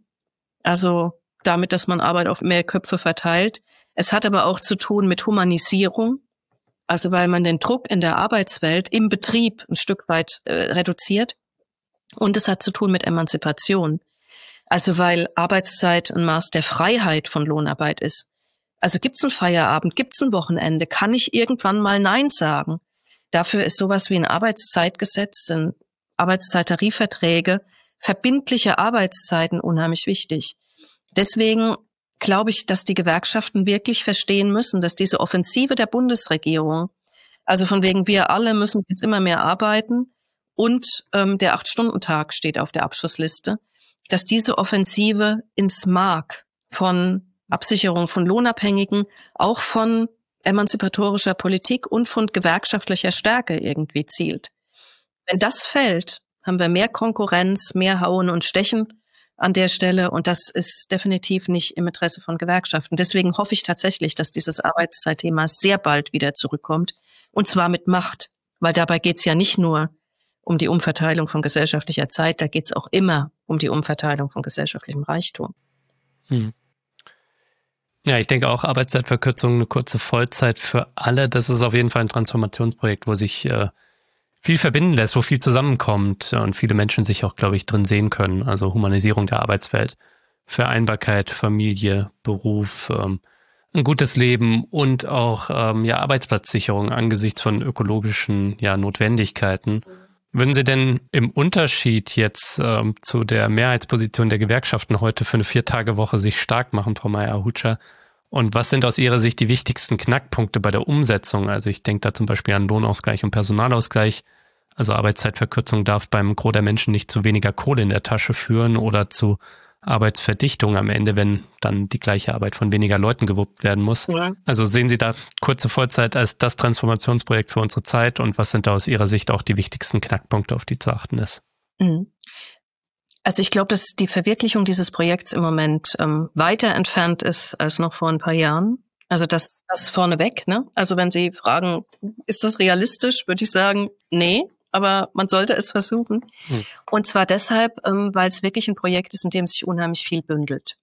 also damit, dass man Arbeit auf mehr Köpfe verteilt. Es hat aber auch zu tun mit Humanisierung, also weil man den Druck in der Arbeitswelt im Betrieb ein Stück weit äh, reduziert. Und es hat zu tun mit Emanzipation, also weil Arbeitszeit ein Maß der Freiheit von Lohnarbeit ist. Also gibt's einen Feierabend, gibt's ein Wochenende, kann ich irgendwann mal Nein sagen? Dafür ist sowas wie ein Arbeitszeitgesetz, sind Arbeitszeittarifverträge, verbindliche Arbeitszeiten unheimlich wichtig. Deswegen glaube ich, dass die Gewerkschaften wirklich verstehen müssen, dass diese Offensive der Bundesregierung, also von wegen wir alle müssen jetzt immer mehr arbeiten und ähm, der Acht-Stunden-Tag steht auf der Abschussliste, dass diese Offensive ins Mark von Absicherung von Lohnabhängigen, auch von emanzipatorischer Politik und von gewerkschaftlicher Stärke irgendwie zielt. Wenn das fällt, haben wir mehr Konkurrenz, mehr Hauen und Stechen an der Stelle und das ist definitiv nicht im Interesse von Gewerkschaften. Deswegen hoffe ich tatsächlich, dass dieses Arbeitszeitthema sehr bald wieder zurückkommt und zwar mit Macht, weil dabei geht es ja nicht nur um die Umverteilung von gesellschaftlicher Zeit, da geht es auch immer um die Umverteilung von gesellschaftlichem Reichtum. Hm. Ja, ich denke auch Arbeitszeitverkürzung, eine kurze Vollzeit für alle, das ist auf jeden Fall ein Transformationsprojekt, wo sich äh, viel verbinden lässt, wo viel zusammenkommt und viele Menschen sich auch, glaube ich, drin sehen können. Also Humanisierung der Arbeitswelt, Vereinbarkeit, Familie, Beruf, ähm, ein gutes Leben und auch ähm, ja, Arbeitsplatzsicherung angesichts von ökologischen ja, Notwendigkeiten. Würden Sie denn im Unterschied jetzt ähm, zu der Mehrheitsposition der Gewerkschaften heute für eine Vier-Tage-Woche sich stark machen, Frau Mayer-Ahuja? Und was sind aus Ihrer Sicht die wichtigsten Knackpunkte bei der Umsetzung? Also ich denke da zum Beispiel an Lohnausgleich und Personalausgleich. Also Arbeitszeitverkürzung darf beim Gros der Menschen nicht zu weniger Kohle in der Tasche führen oder zu Arbeitsverdichtung am Ende, wenn dann die gleiche Arbeit von weniger Leuten gewuppt werden muss. Ja. Also sehen Sie da kurze Vollzeit als das Transformationsprojekt für unsere Zeit und was sind da aus Ihrer Sicht auch die wichtigsten Knackpunkte, auf die zu achten ist? Also ich glaube, dass die Verwirklichung dieses Projekts im Moment ähm, weiter entfernt ist als noch vor ein paar Jahren. Also das, das vorneweg, ne? Also wenn Sie fragen, ist das realistisch, würde ich sagen, nee, aber man sollte es versuchen. Hm. Und zwar deshalb, weil es wirklich ein Projekt ist, in dem sich unheimlich viel bündelt.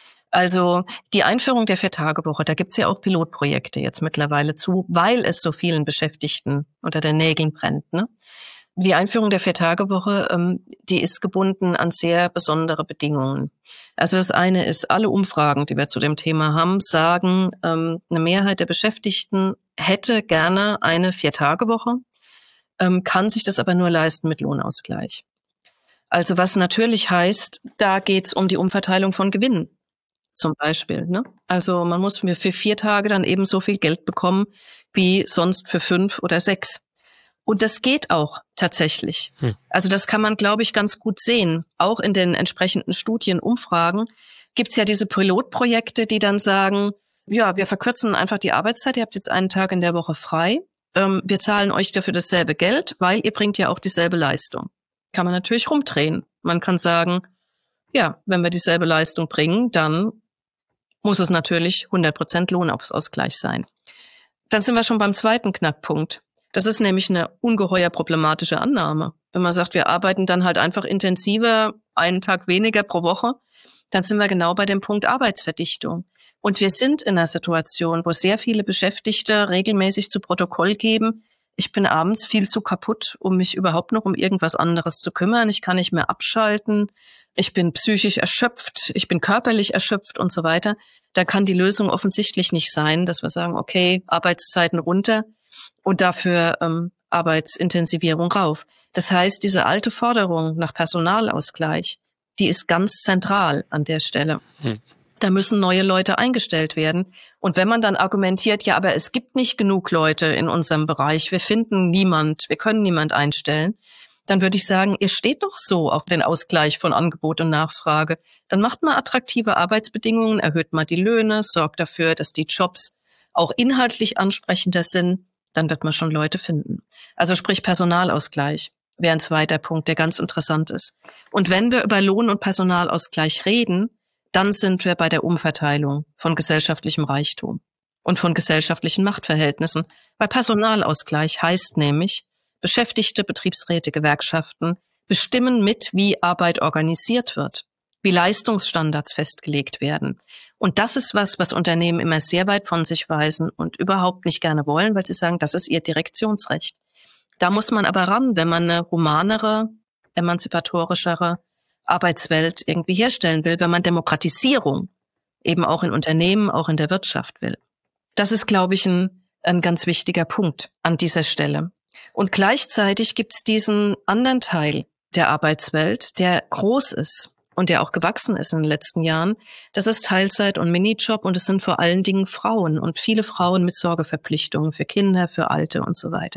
Also die Einführung der Vier-Tage-Woche, da gibt's ja auch Pilotprojekte jetzt mittlerweile zu, weil es so vielen Beschäftigten unter den Nägeln brennt, ne? Die Einführung der Vier-Tage-Woche, ähm, die ist gebunden an sehr besondere Bedingungen. Also das eine ist, alle Umfragen, die wir zu dem Thema haben, sagen, ähm, eine Mehrheit der Beschäftigten hätte gerne eine Vier-Tage-Woche, ähm, kann sich das aber nur leisten mit Lohnausgleich. Also was natürlich heißt, da geht's um die Umverteilung von Gewinnen zum Beispiel, ne? Also man muss für vier Tage dann eben so viel Geld bekommen wie sonst für fünf oder sechs. Und das geht auch tatsächlich. Hm. Also das kann man, glaube ich, ganz gut sehen. Auch in den entsprechenden Studien, Umfragen gibt's ja diese Pilotprojekte, die dann sagen, ja, wir verkürzen einfach die Arbeitszeit, ihr habt jetzt einen Tag in der Woche frei. Ähm, wir zahlen euch dafür dasselbe Geld, weil ihr bringt ja auch dieselbe Leistung. Kann man natürlich rumdrehen. Man kann sagen, ja, wenn wir dieselbe Leistung bringen, dann muss es natürlich hundert Prozent Lohnausgleich sein. Dann sind wir schon beim zweiten Knackpunkt. Das ist nämlich eine ungeheuer problematische Annahme. Wenn man sagt, wir arbeiten dann halt einfach intensiver, einen Tag weniger pro Woche, dann sind wir genau bei dem Punkt Arbeitsverdichtung. Und wir sind in einer Situation, wo sehr viele Beschäftigte regelmäßig zu Protokoll geben, ich bin abends viel zu kaputt, um mich überhaupt noch um irgendwas anderes zu kümmern. Ich kann nicht mehr abschalten. Ich bin psychisch erschöpft. Ich bin körperlich erschöpft und so weiter. Da kann die Lösung offensichtlich nicht sein, dass wir sagen, okay, Arbeitszeiten runter und dafür ähm, Arbeitsintensivierung rauf. Das heißt, diese alte Forderung nach Personalausgleich, die ist ganz zentral an der Stelle. Hm. Da müssen neue Leute eingestellt werden. Und wenn man dann argumentiert, ja, aber es gibt nicht genug Leute in unserem Bereich, wir finden niemand, wir können niemand einstellen, dann würde ich sagen, ihr steht doch so auf den Ausgleich von Angebot und Nachfrage. Dann macht mal attraktive Arbeitsbedingungen, erhöht mal die Löhne, sorgt dafür, dass die Jobs auch inhaltlich ansprechender sind, dann wird man schon Leute finden. Also sprich Personalausgleich wäre ein zweiter Punkt, der ganz interessant ist. Und wenn wir über Lohn- und Personalausgleich reden, dann sind wir bei der Umverteilung von gesellschaftlichem Reichtum und von gesellschaftlichen Machtverhältnissen. Weil Personalausgleich heißt nämlich, Beschäftigte, Betriebsräte, Gewerkschaften bestimmen mit, wie Arbeit organisiert wird, wie Leistungsstandards festgelegt werden. Und das ist was, was Unternehmen immer sehr weit von sich weisen und überhaupt nicht gerne wollen, weil sie sagen, das ist ihr Direktionsrecht. Da muss man aber ran, wenn man eine humanere, emanzipatorischere Arbeitswelt irgendwie herstellen will, wenn man Demokratisierung eben auch in Unternehmen, auch in der Wirtschaft will. Das ist, glaube ich, ein, ein ganz wichtiger Punkt an dieser Stelle. Und gleichzeitig gibt es diesen anderen Teil der Arbeitswelt, der groß ist und der auch gewachsen ist in den letzten Jahren. Das ist Teilzeit und Minijob und es sind vor allen Dingen Frauen und viele Frauen mit Sorgeverpflichtungen für Kinder, für Alte und so weiter.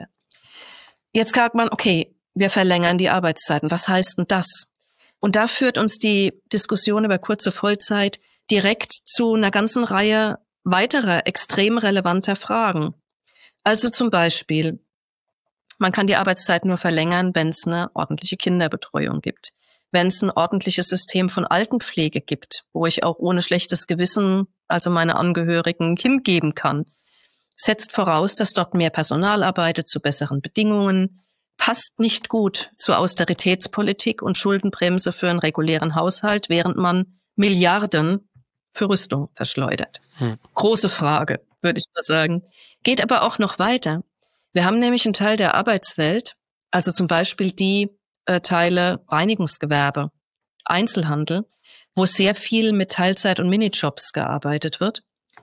Jetzt sagt man, okay, wir verlängern die Arbeitszeiten. Was heißt denn das? Und da führt uns die Diskussion über kurze Vollzeit direkt zu einer ganzen Reihe weiterer extrem relevanter Fragen. Also zum Beispiel, man kann die Arbeitszeit nur verlängern, wenn es eine ordentliche Kinderbetreuung gibt, wenn es ein ordentliches System von Altenpflege gibt, wo ich auch ohne schlechtes Gewissen, also meine Angehörigen, hingeben kann. Setzt voraus, dass dort mehr Personal arbeitet zu besseren Bedingungen, passt nicht gut zur Austeritätspolitik und Schuldenbremse für einen regulären Haushalt, während man Milliarden für Rüstung verschleudert. Hm. Große Frage, würde ich mal sagen. Geht aber auch noch weiter. Wir haben nämlich einen Teil der Arbeitswelt, also zum Beispiel die äh, Teile Reinigungsgewerbe, Einzelhandel, wo sehr viel mit Teilzeit- und Minijobs gearbeitet wird.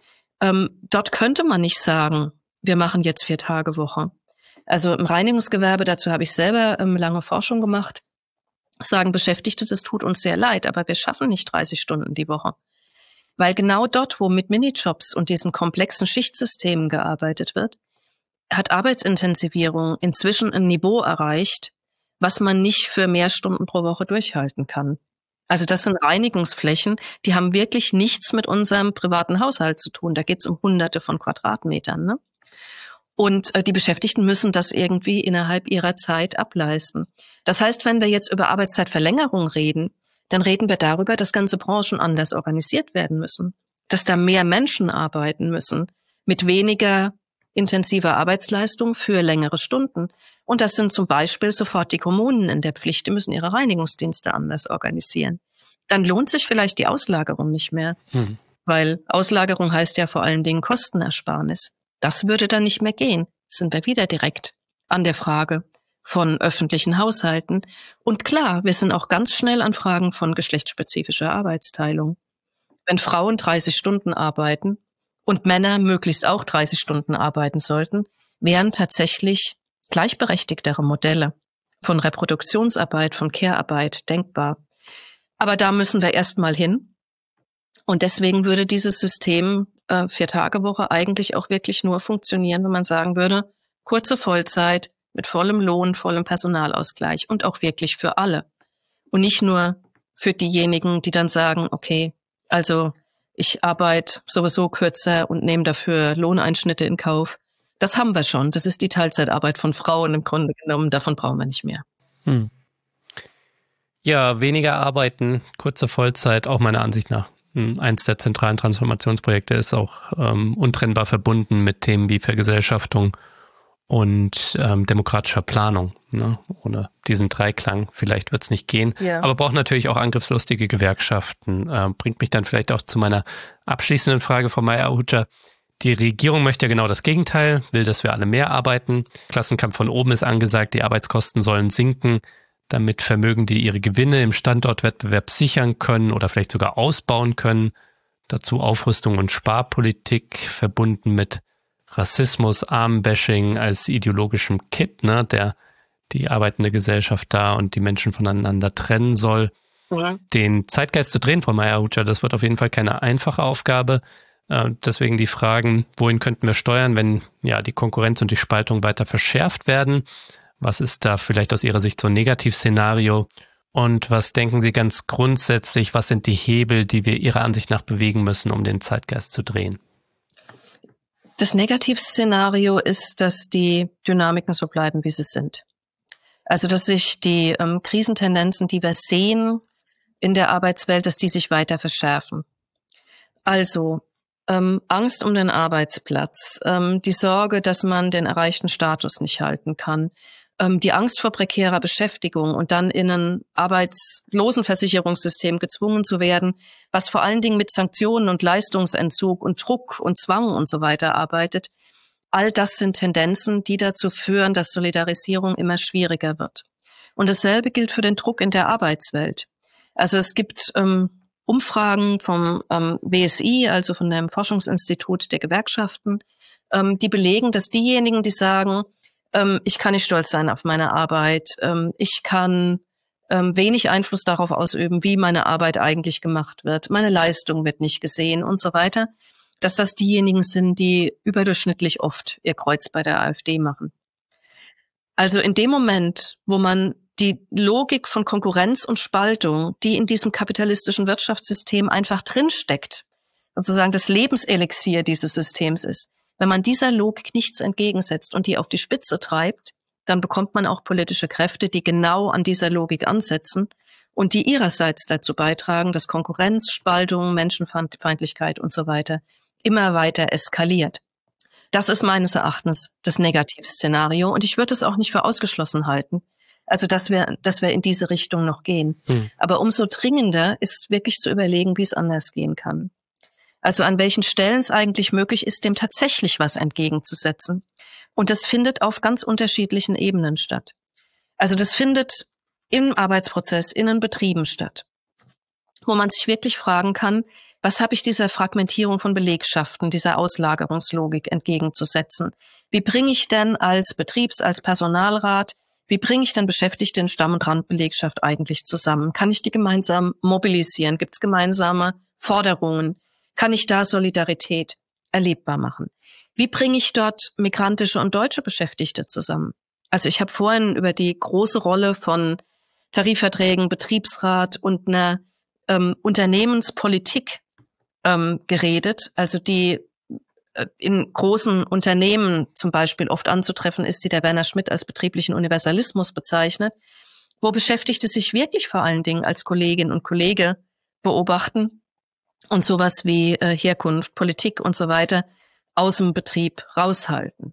Ähm, dort könnte man nicht sagen, wir machen jetzt vier Tage Woche. Also im Reinigungsgewerbe, dazu habe ich selber ähm, lange Forschung gemacht, sagen Beschäftigte, das tut uns sehr leid, aber wir schaffen nicht dreißig Stunden die Woche. Weil genau dort, wo mit Minijobs und diesen komplexen Schichtsystemen gearbeitet wird, hat Arbeitsintensivierung inzwischen ein Niveau erreicht, was man nicht für mehr Stunden pro Woche durchhalten kann. Also das sind Reinigungsflächen, die haben wirklich nichts mit unserem privaten Haushalt zu tun. Da geht es um Hunderte von Quadratmetern, ne? Und äh, die Beschäftigten müssen das irgendwie innerhalb ihrer Zeit ableisten. Das heißt, wenn wir jetzt über Arbeitszeitverlängerung reden, dann reden wir darüber, dass ganze Branchen anders organisiert werden müssen. dass da mehr Menschen arbeiten müssen mit weniger intensiver Arbeitsleistung für längere Stunden. Und das sind zum Beispiel sofort die Kommunen in der Pflicht, die müssen ihre Reinigungsdienste anders organisieren. Dann lohnt sich vielleicht die Auslagerung nicht mehr, hm. weil Auslagerung heißt ja vor allen Dingen Kostenersparnis. Das würde dann nicht mehr gehen. Sind wir wieder direkt an der Frage von öffentlichen Haushalten. Und klar, wir sind auch ganz schnell an Fragen von geschlechtsspezifischer Arbeitsteilung. Wenn Frauen dreißig Stunden arbeiten und Männer möglichst auch dreißig Stunden arbeiten sollten, wären tatsächlich gleichberechtigtere Modelle von Reproduktionsarbeit, von Care-Arbeit denkbar. Aber da müssen wir erst mal hin. Und deswegen würde dieses System äh, Vier-Tage-Woche eigentlich auch wirklich nur funktionieren, wenn man sagen würde, kurze Vollzeit mit vollem Lohn, vollem Personalausgleich und auch wirklich für alle. Und nicht nur für diejenigen, die dann sagen, okay, also ich arbeite sowieso kürzer und nehme dafür Lohneinschnitte in Kauf. Das haben wir schon. Das ist die Teilzeitarbeit von Frauen im Grunde genommen. Davon brauchen wir nicht mehr. Hm. Ja, weniger arbeiten, kurze Vollzeit, auch meiner Ansicht nach. Eins der zentralen Transformationsprojekte ist auch ähm, untrennbar verbunden mit Themen wie Vergesellschaftung und ähm, demokratischer Planung. Ne? Ohne diesen Dreiklang, vielleicht wird es nicht gehen. Ja. Aber braucht natürlich auch angriffslustige Gewerkschaften. Äh, bringt mich dann vielleicht auch zu meiner abschließenden Frage, Frau Mayer-Ahuja. Die Regierung möchte ja genau das Gegenteil, will, dass wir alle mehr arbeiten. Klassenkampf von oben ist angesagt, die Arbeitskosten sollen sinken, damit Vermögen, die ihre Gewinne im Standortwettbewerb sichern können oder vielleicht sogar ausbauen können. Dazu Aufrüstung und Sparpolitik verbunden mit Rassismus, Armenbashing als ideologischem Kit, ne, der die arbeitende Gesellschaft da und die Menschen voneinander trennen soll. Ja. Den Zeitgeist zu drehen, Frau Mayer-Ahuja, das wird auf jeden Fall keine einfache Aufgabe. Äh, deswegen die Fragen, wohin könnten wir steuern, wenn ja die Konkurrenz und die Spaltung weiter verschärft werden? Was ist da vielleicht aus Ihrer Sicht so ein Negativszenario? Und was denken Sie ganz grundsätzlich, was sind die Hebel, die wir Ihrer Ansicht nach bewegen müssen, um den Zeitgeist zu drehen? Das Negativszenario ist, dass die Dynamiken so bleiben, wie sie sind. Also, dass sich die ähm, Krisentendenzen, die wir sehen in der Arbeitswelt, dass die sich weiter verschärfen. Also, ähm, Angst um den Arbeitsplatz, ähm, die Sorge, dass man den erreichten Status nicht halten kann, ähm, die Angst vor prekärer Beschäftigung und dann in ein Arbeitslosenversicherungssystem gezwungen zu werden, was vor allen Dingen mit Sanktionen und Leistungsentzug und Druck und Zwang und so weiter arbeitet. All das sind Tendenzen, die dazu führen, dass Solidarisierung immer schwieriger wird. Und dasselbe gilt für den Druck in der Arbeitswelt. Also es gibt ähm, Umfragen vom ähm, W S I, also von dem Forschungsinstitut der Gewerkschaften, ähm, die belegen, dass diejenigen, die sagen, ähm, ich kann nicht stolz sein auf meine Arbeit, ähm, ich kann ähm, wenig Einfluss darauf ausüben, wie meine Arbeit eigentlich gemacht wird, meine Leistung wird nicht gesehen und so weiter, dass das diejenigen sind, die überdurchschnittlich oft ihr Kreuz bei der AfD machen. Also in dem Moment, wo man die Logik von Konkurrenz und Spaltung, die in diesem kapitalistischen Wirtschaftssystem einfach drinsteckt, sozusagen das Lebenselixier dieses Systems ist, wenn man dieser Logik nichts entgegensetzt und die auf die Spitze treibt, dann bekommt man auch politische Kräfte, die genau an dieser Logik ansetzen und die ihrerseits dazu beitragen, dass Konkurrenz, Spaltung, Menschenfeindlichkeit und so weiter immer weiter eskaliert. Das ist meines Erachtens das Negativszenario und ich würde es auch nicht für ausgeschlossen halten, also dass wir, dass wir in diese Richtung noch gehen. Hm. Aber umso dringender ist wirklich zu überlegen, wie es anders gehen kann. Also an welchen Stellen es eigentlich möglich ist, dem tatsächlich was entgegenzusetzen. Und das findet auf ganz unterschiedlichen Ebenen statt. Also das findet im Arbeitsprozess, in den Betrieben statt, wo man sich wirklich fragen kann, was habe ich dieser Fragmentierung von Belegschaften, dieser Auslagerungslogik entgegenzusetzen? Wie bringe ich denn als Betriebs-, als Personalrat, wie bringe ich denn Beschäftigte in Stamm- und Randbelegschaft eigentlich zusammen? Kann ich die gemeinsam mobilisieren? Gibt es gemeinsame Forderungen? Kann ich da Solidarität erlebbar machen? Wie bringe ich dort migrantische und deutsche Beschäftigte zusammen? Also ich habe vorhin über die große Rolle von Tarifverträgen, Betriebsrat und einer ähm, Unternehmenspolitik ähm, geredet, also die äh, in großen Unternehmen zum Beispiel oft anzutreffen ist, die der Werner Schmidt als betrieblichen Universalismus bezeichnet, wo Beschäftigte sich wirklich vor allen Dingen als Kolleginnen und Kollege beobachten und sowas wie äh, Herkunft, Politik und so weiter aus dem Betrieb raushalten.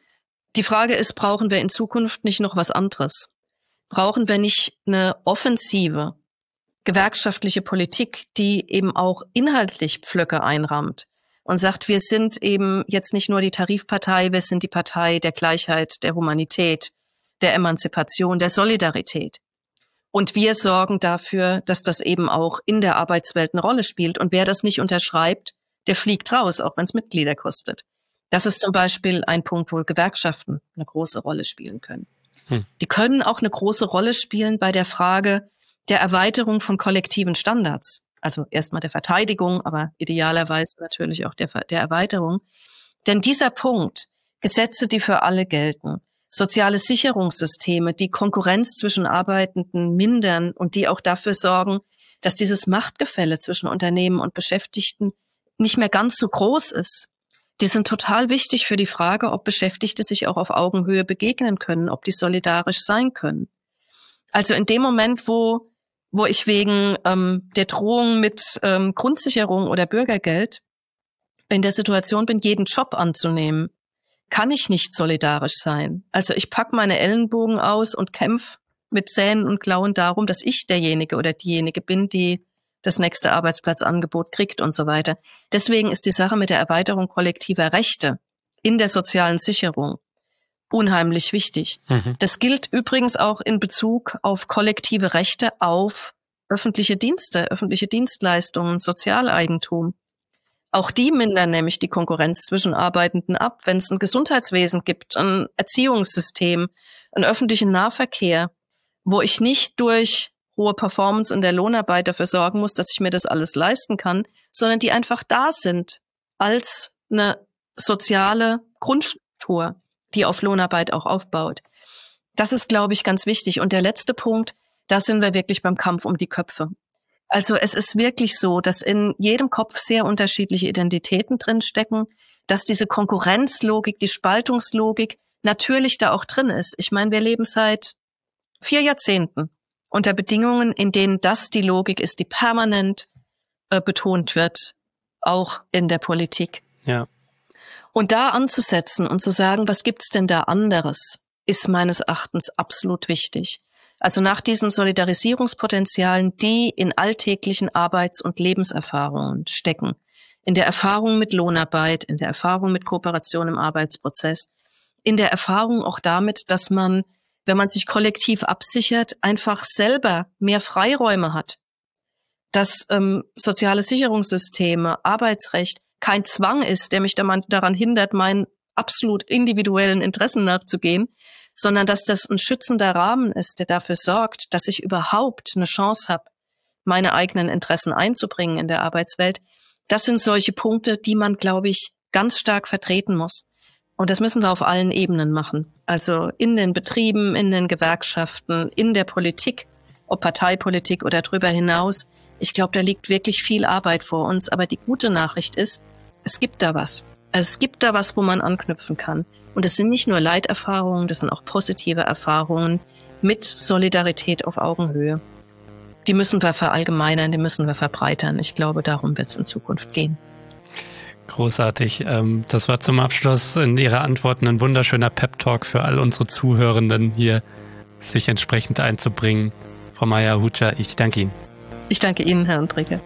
Die Frage ist, brauchen wir in Zukunft nicht noch was anderes? Brauchen wir nicht eine offensive gewerkschaftliche Politik, die eben auch inhaltlich Pflöcke einrammt und sagt, wir sind eben jetzt nicht nur die Tarifpartei, wir sind die Partei der Gleichheit, der Humanität, der Emanzipation, der Solidarität. Und wir sorgen dafür, dass das eben auch in der Arbeitswelt eine Rolle spielt. Und wer das nicht unterschreibt, der fliegt raus, auch wenn es Mitglieder kostet. Das ist zum Beispiel ein Punkt, wo Gewerkschaften eine große Rolle spielen können. Hm. Die können auch eine große Rolle spielen bei der Frage der Erweiterung von kollektiven Standards. Also erstmal der Verteidigung, aber idealerweise natürlich auch der, der Erweiterung. Denn dieser Punkt, Gesetze, die für alle gelten, soziale Sicherungssysteme, die Konkurrenz zwischen Arbeitenden mindern und die auch dafür sorgen, dass dieses Machtgefälle zwischen Unternehmen und Beschäftigten nicht mehr ganz so groß ist, die sind total wichtig für die Frage, ob Beschäftigte sich auch auf Augenhöhe begegnen können, ob die solidarisch sein können. Also in dem Moment, wo wo ich wegen ähm, der Drohung mit ähm, Grundsicherung oder Bürgergeld in der Situation bin, jeden Job anzunehmen, kann ich nicht solidarisch sein. Also ich pack meine Ellenbogen aus und kämpfe mit Zähnen und Klauen darum, dass ich derjenige oder diejenige bin, die das nächste Arbeitsplatzangebot kriegt und so weiter. Deswegen ist die Sache mit der Erweiterung kollektiver Rechte in der sozialen Sicherung unheimlich wichtig. Mhm. Das gilt übrigens auch in Bezug auf kollektive Rechte auf öffentliche Dienste, öffentliche Dienstleistungen, Sozialeigentum. Auch die mindern nämlich die Konkurrenz zwischen Arbeitenden ab. Wenn es ein Gesundheitswesen gibt, ein Erziehungssystem, einen öffentlichen Nahverkehr, wo ich nicht durch hohe Performance in der Lohnarbeit dafür sorgen muss, dass ich mir das alles leisten kann, sondern die einfach da sind als eine soziale Grundstruktur, die auf Lohnarbeit auch aufbaut. Das ist, glaube ich, ganz wichtig. Und der letzte Punkt, da sind wir wirklich beim Kampf um die Köpfe. Also es ist wirklich so, dass in jedem Kopf sehr unterschiedliche Identitäten drinstecken, dass diese Konkurrenzlogik, die Spaltungslogik natürlich da auch drin ist. Ich meine, wir leben seit vier Jahrzehnten unter Bedingungen, in denen das die Logik ist, die permanent äh, betont wird, auch in der Politik. Ja. Und da anzusetzen und zu sagen, was gibt's denn da anderes, ist meines Erachtens absolut wichtig. Also nach diesen Solidarisierungspotenzialen, die in alltäglichen Arbeits- und Lebenserfahrungen stecken, in der Erfahrung mit Lohnarbeit, in der Erfahrung mit Kooperation im Arbeitsprozess, in der Erfahrung auch damit, dass man, wenn man sich kollektiv absichert, einfach selber mehr Freiräume hat, dass ähm, soziale Sicherungssysteme, Arbeitsrecht kein Zwang ist, der mich daran hindert, meinen absolut individuellen Interessen nachzugehen, sondern dass das ein schützender Rahmen ist, der dafür sorgt, dass ich überhaupt eine Chance habe, meine eigenen Interessen einzubringen in der Arbeitswelt. Das sind solche Punkte, die man, glaube ich, ganz stark vertreten muss. Und das müssen wir auf allen Ebenen machen. Also in den Betrieben, in den Gewerkschaften, in der Politik, ob Parteipolitik oder darüber hinaus. Ich glaube, da liegt wirklich viel Arbeit vor uns. Aber die gute Nachricht ist, es gibt da was. Es gibt da was, wo man anknüpfen kann. Und es sind nicht nur Leiterfahrungen, das sind auch positive Erfahrungen mit Solidarität auf Augenhöhe. Die müssen wir verallgemeinern, die müssen wir verbreitern. Ich glaube, darum wird es in Zukunft gehen. Großartig. Das war zum Abschluss in Ihrer Antworten ein wunderschöner Pep-Talk für all unsere Zuhörenden hier, sich entsprechend einzubringen. Frau Maya-Ahuja, ich danke Ihnen. Ich danke Ihnen, Herr Andricke.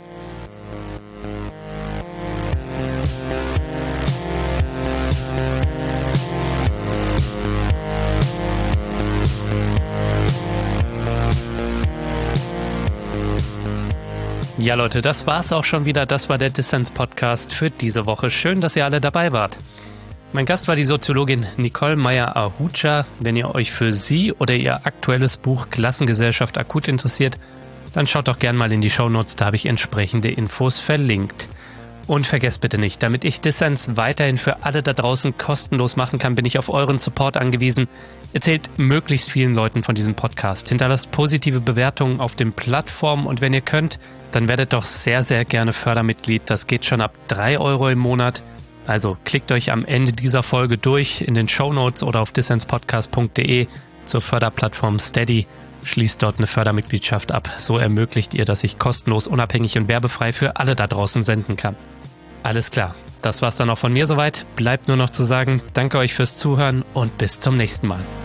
Ja, Leute, das war's auch schon wieder. Das war der Dissens-Podcast für diese Woche. Schön, dass ihr alle dabei wart. Mein Gast war die Soziologin Nicole Maya-Ahuja. Wenn ihr euch für sie oder ihr aktuelles Buch Klassengesellschaft akut interessiert, dann schaut doch gern mal in die Shownotes, da habe ich entsprechende Infos verlinkt. Und vergesst bitte nicht, damit ich Dissens weiterhin für alle da draußen kostenlos machen kann, bin ich auf euren Support angewiesen. Erzählt möglichst vielen Leuten von diesem Podcast. Hinterlasst positive Bewertungen auf den Plattformen und wenn ihr könnt, dann werdet doch sehr, sehr gerne Fördermitglied. Das geht schon ab drei Euro im Monat. Also klickt euch am Ende dieser Folge durch in den Shownotes oder auf dissenspodcast punkt de zur Förderplattform Steady Schließt dort eine Fördermitgliedschaft ab. So ermöglicht ihr, dass ich kostenlos, unabhängig und werbefrei für alle da draußen senden kann. Alles klar, das war's dann auch von mir soweit. Bleibt nur noch zu sagen, danke euch fürs Zuhören und bis zum nächsten Mal.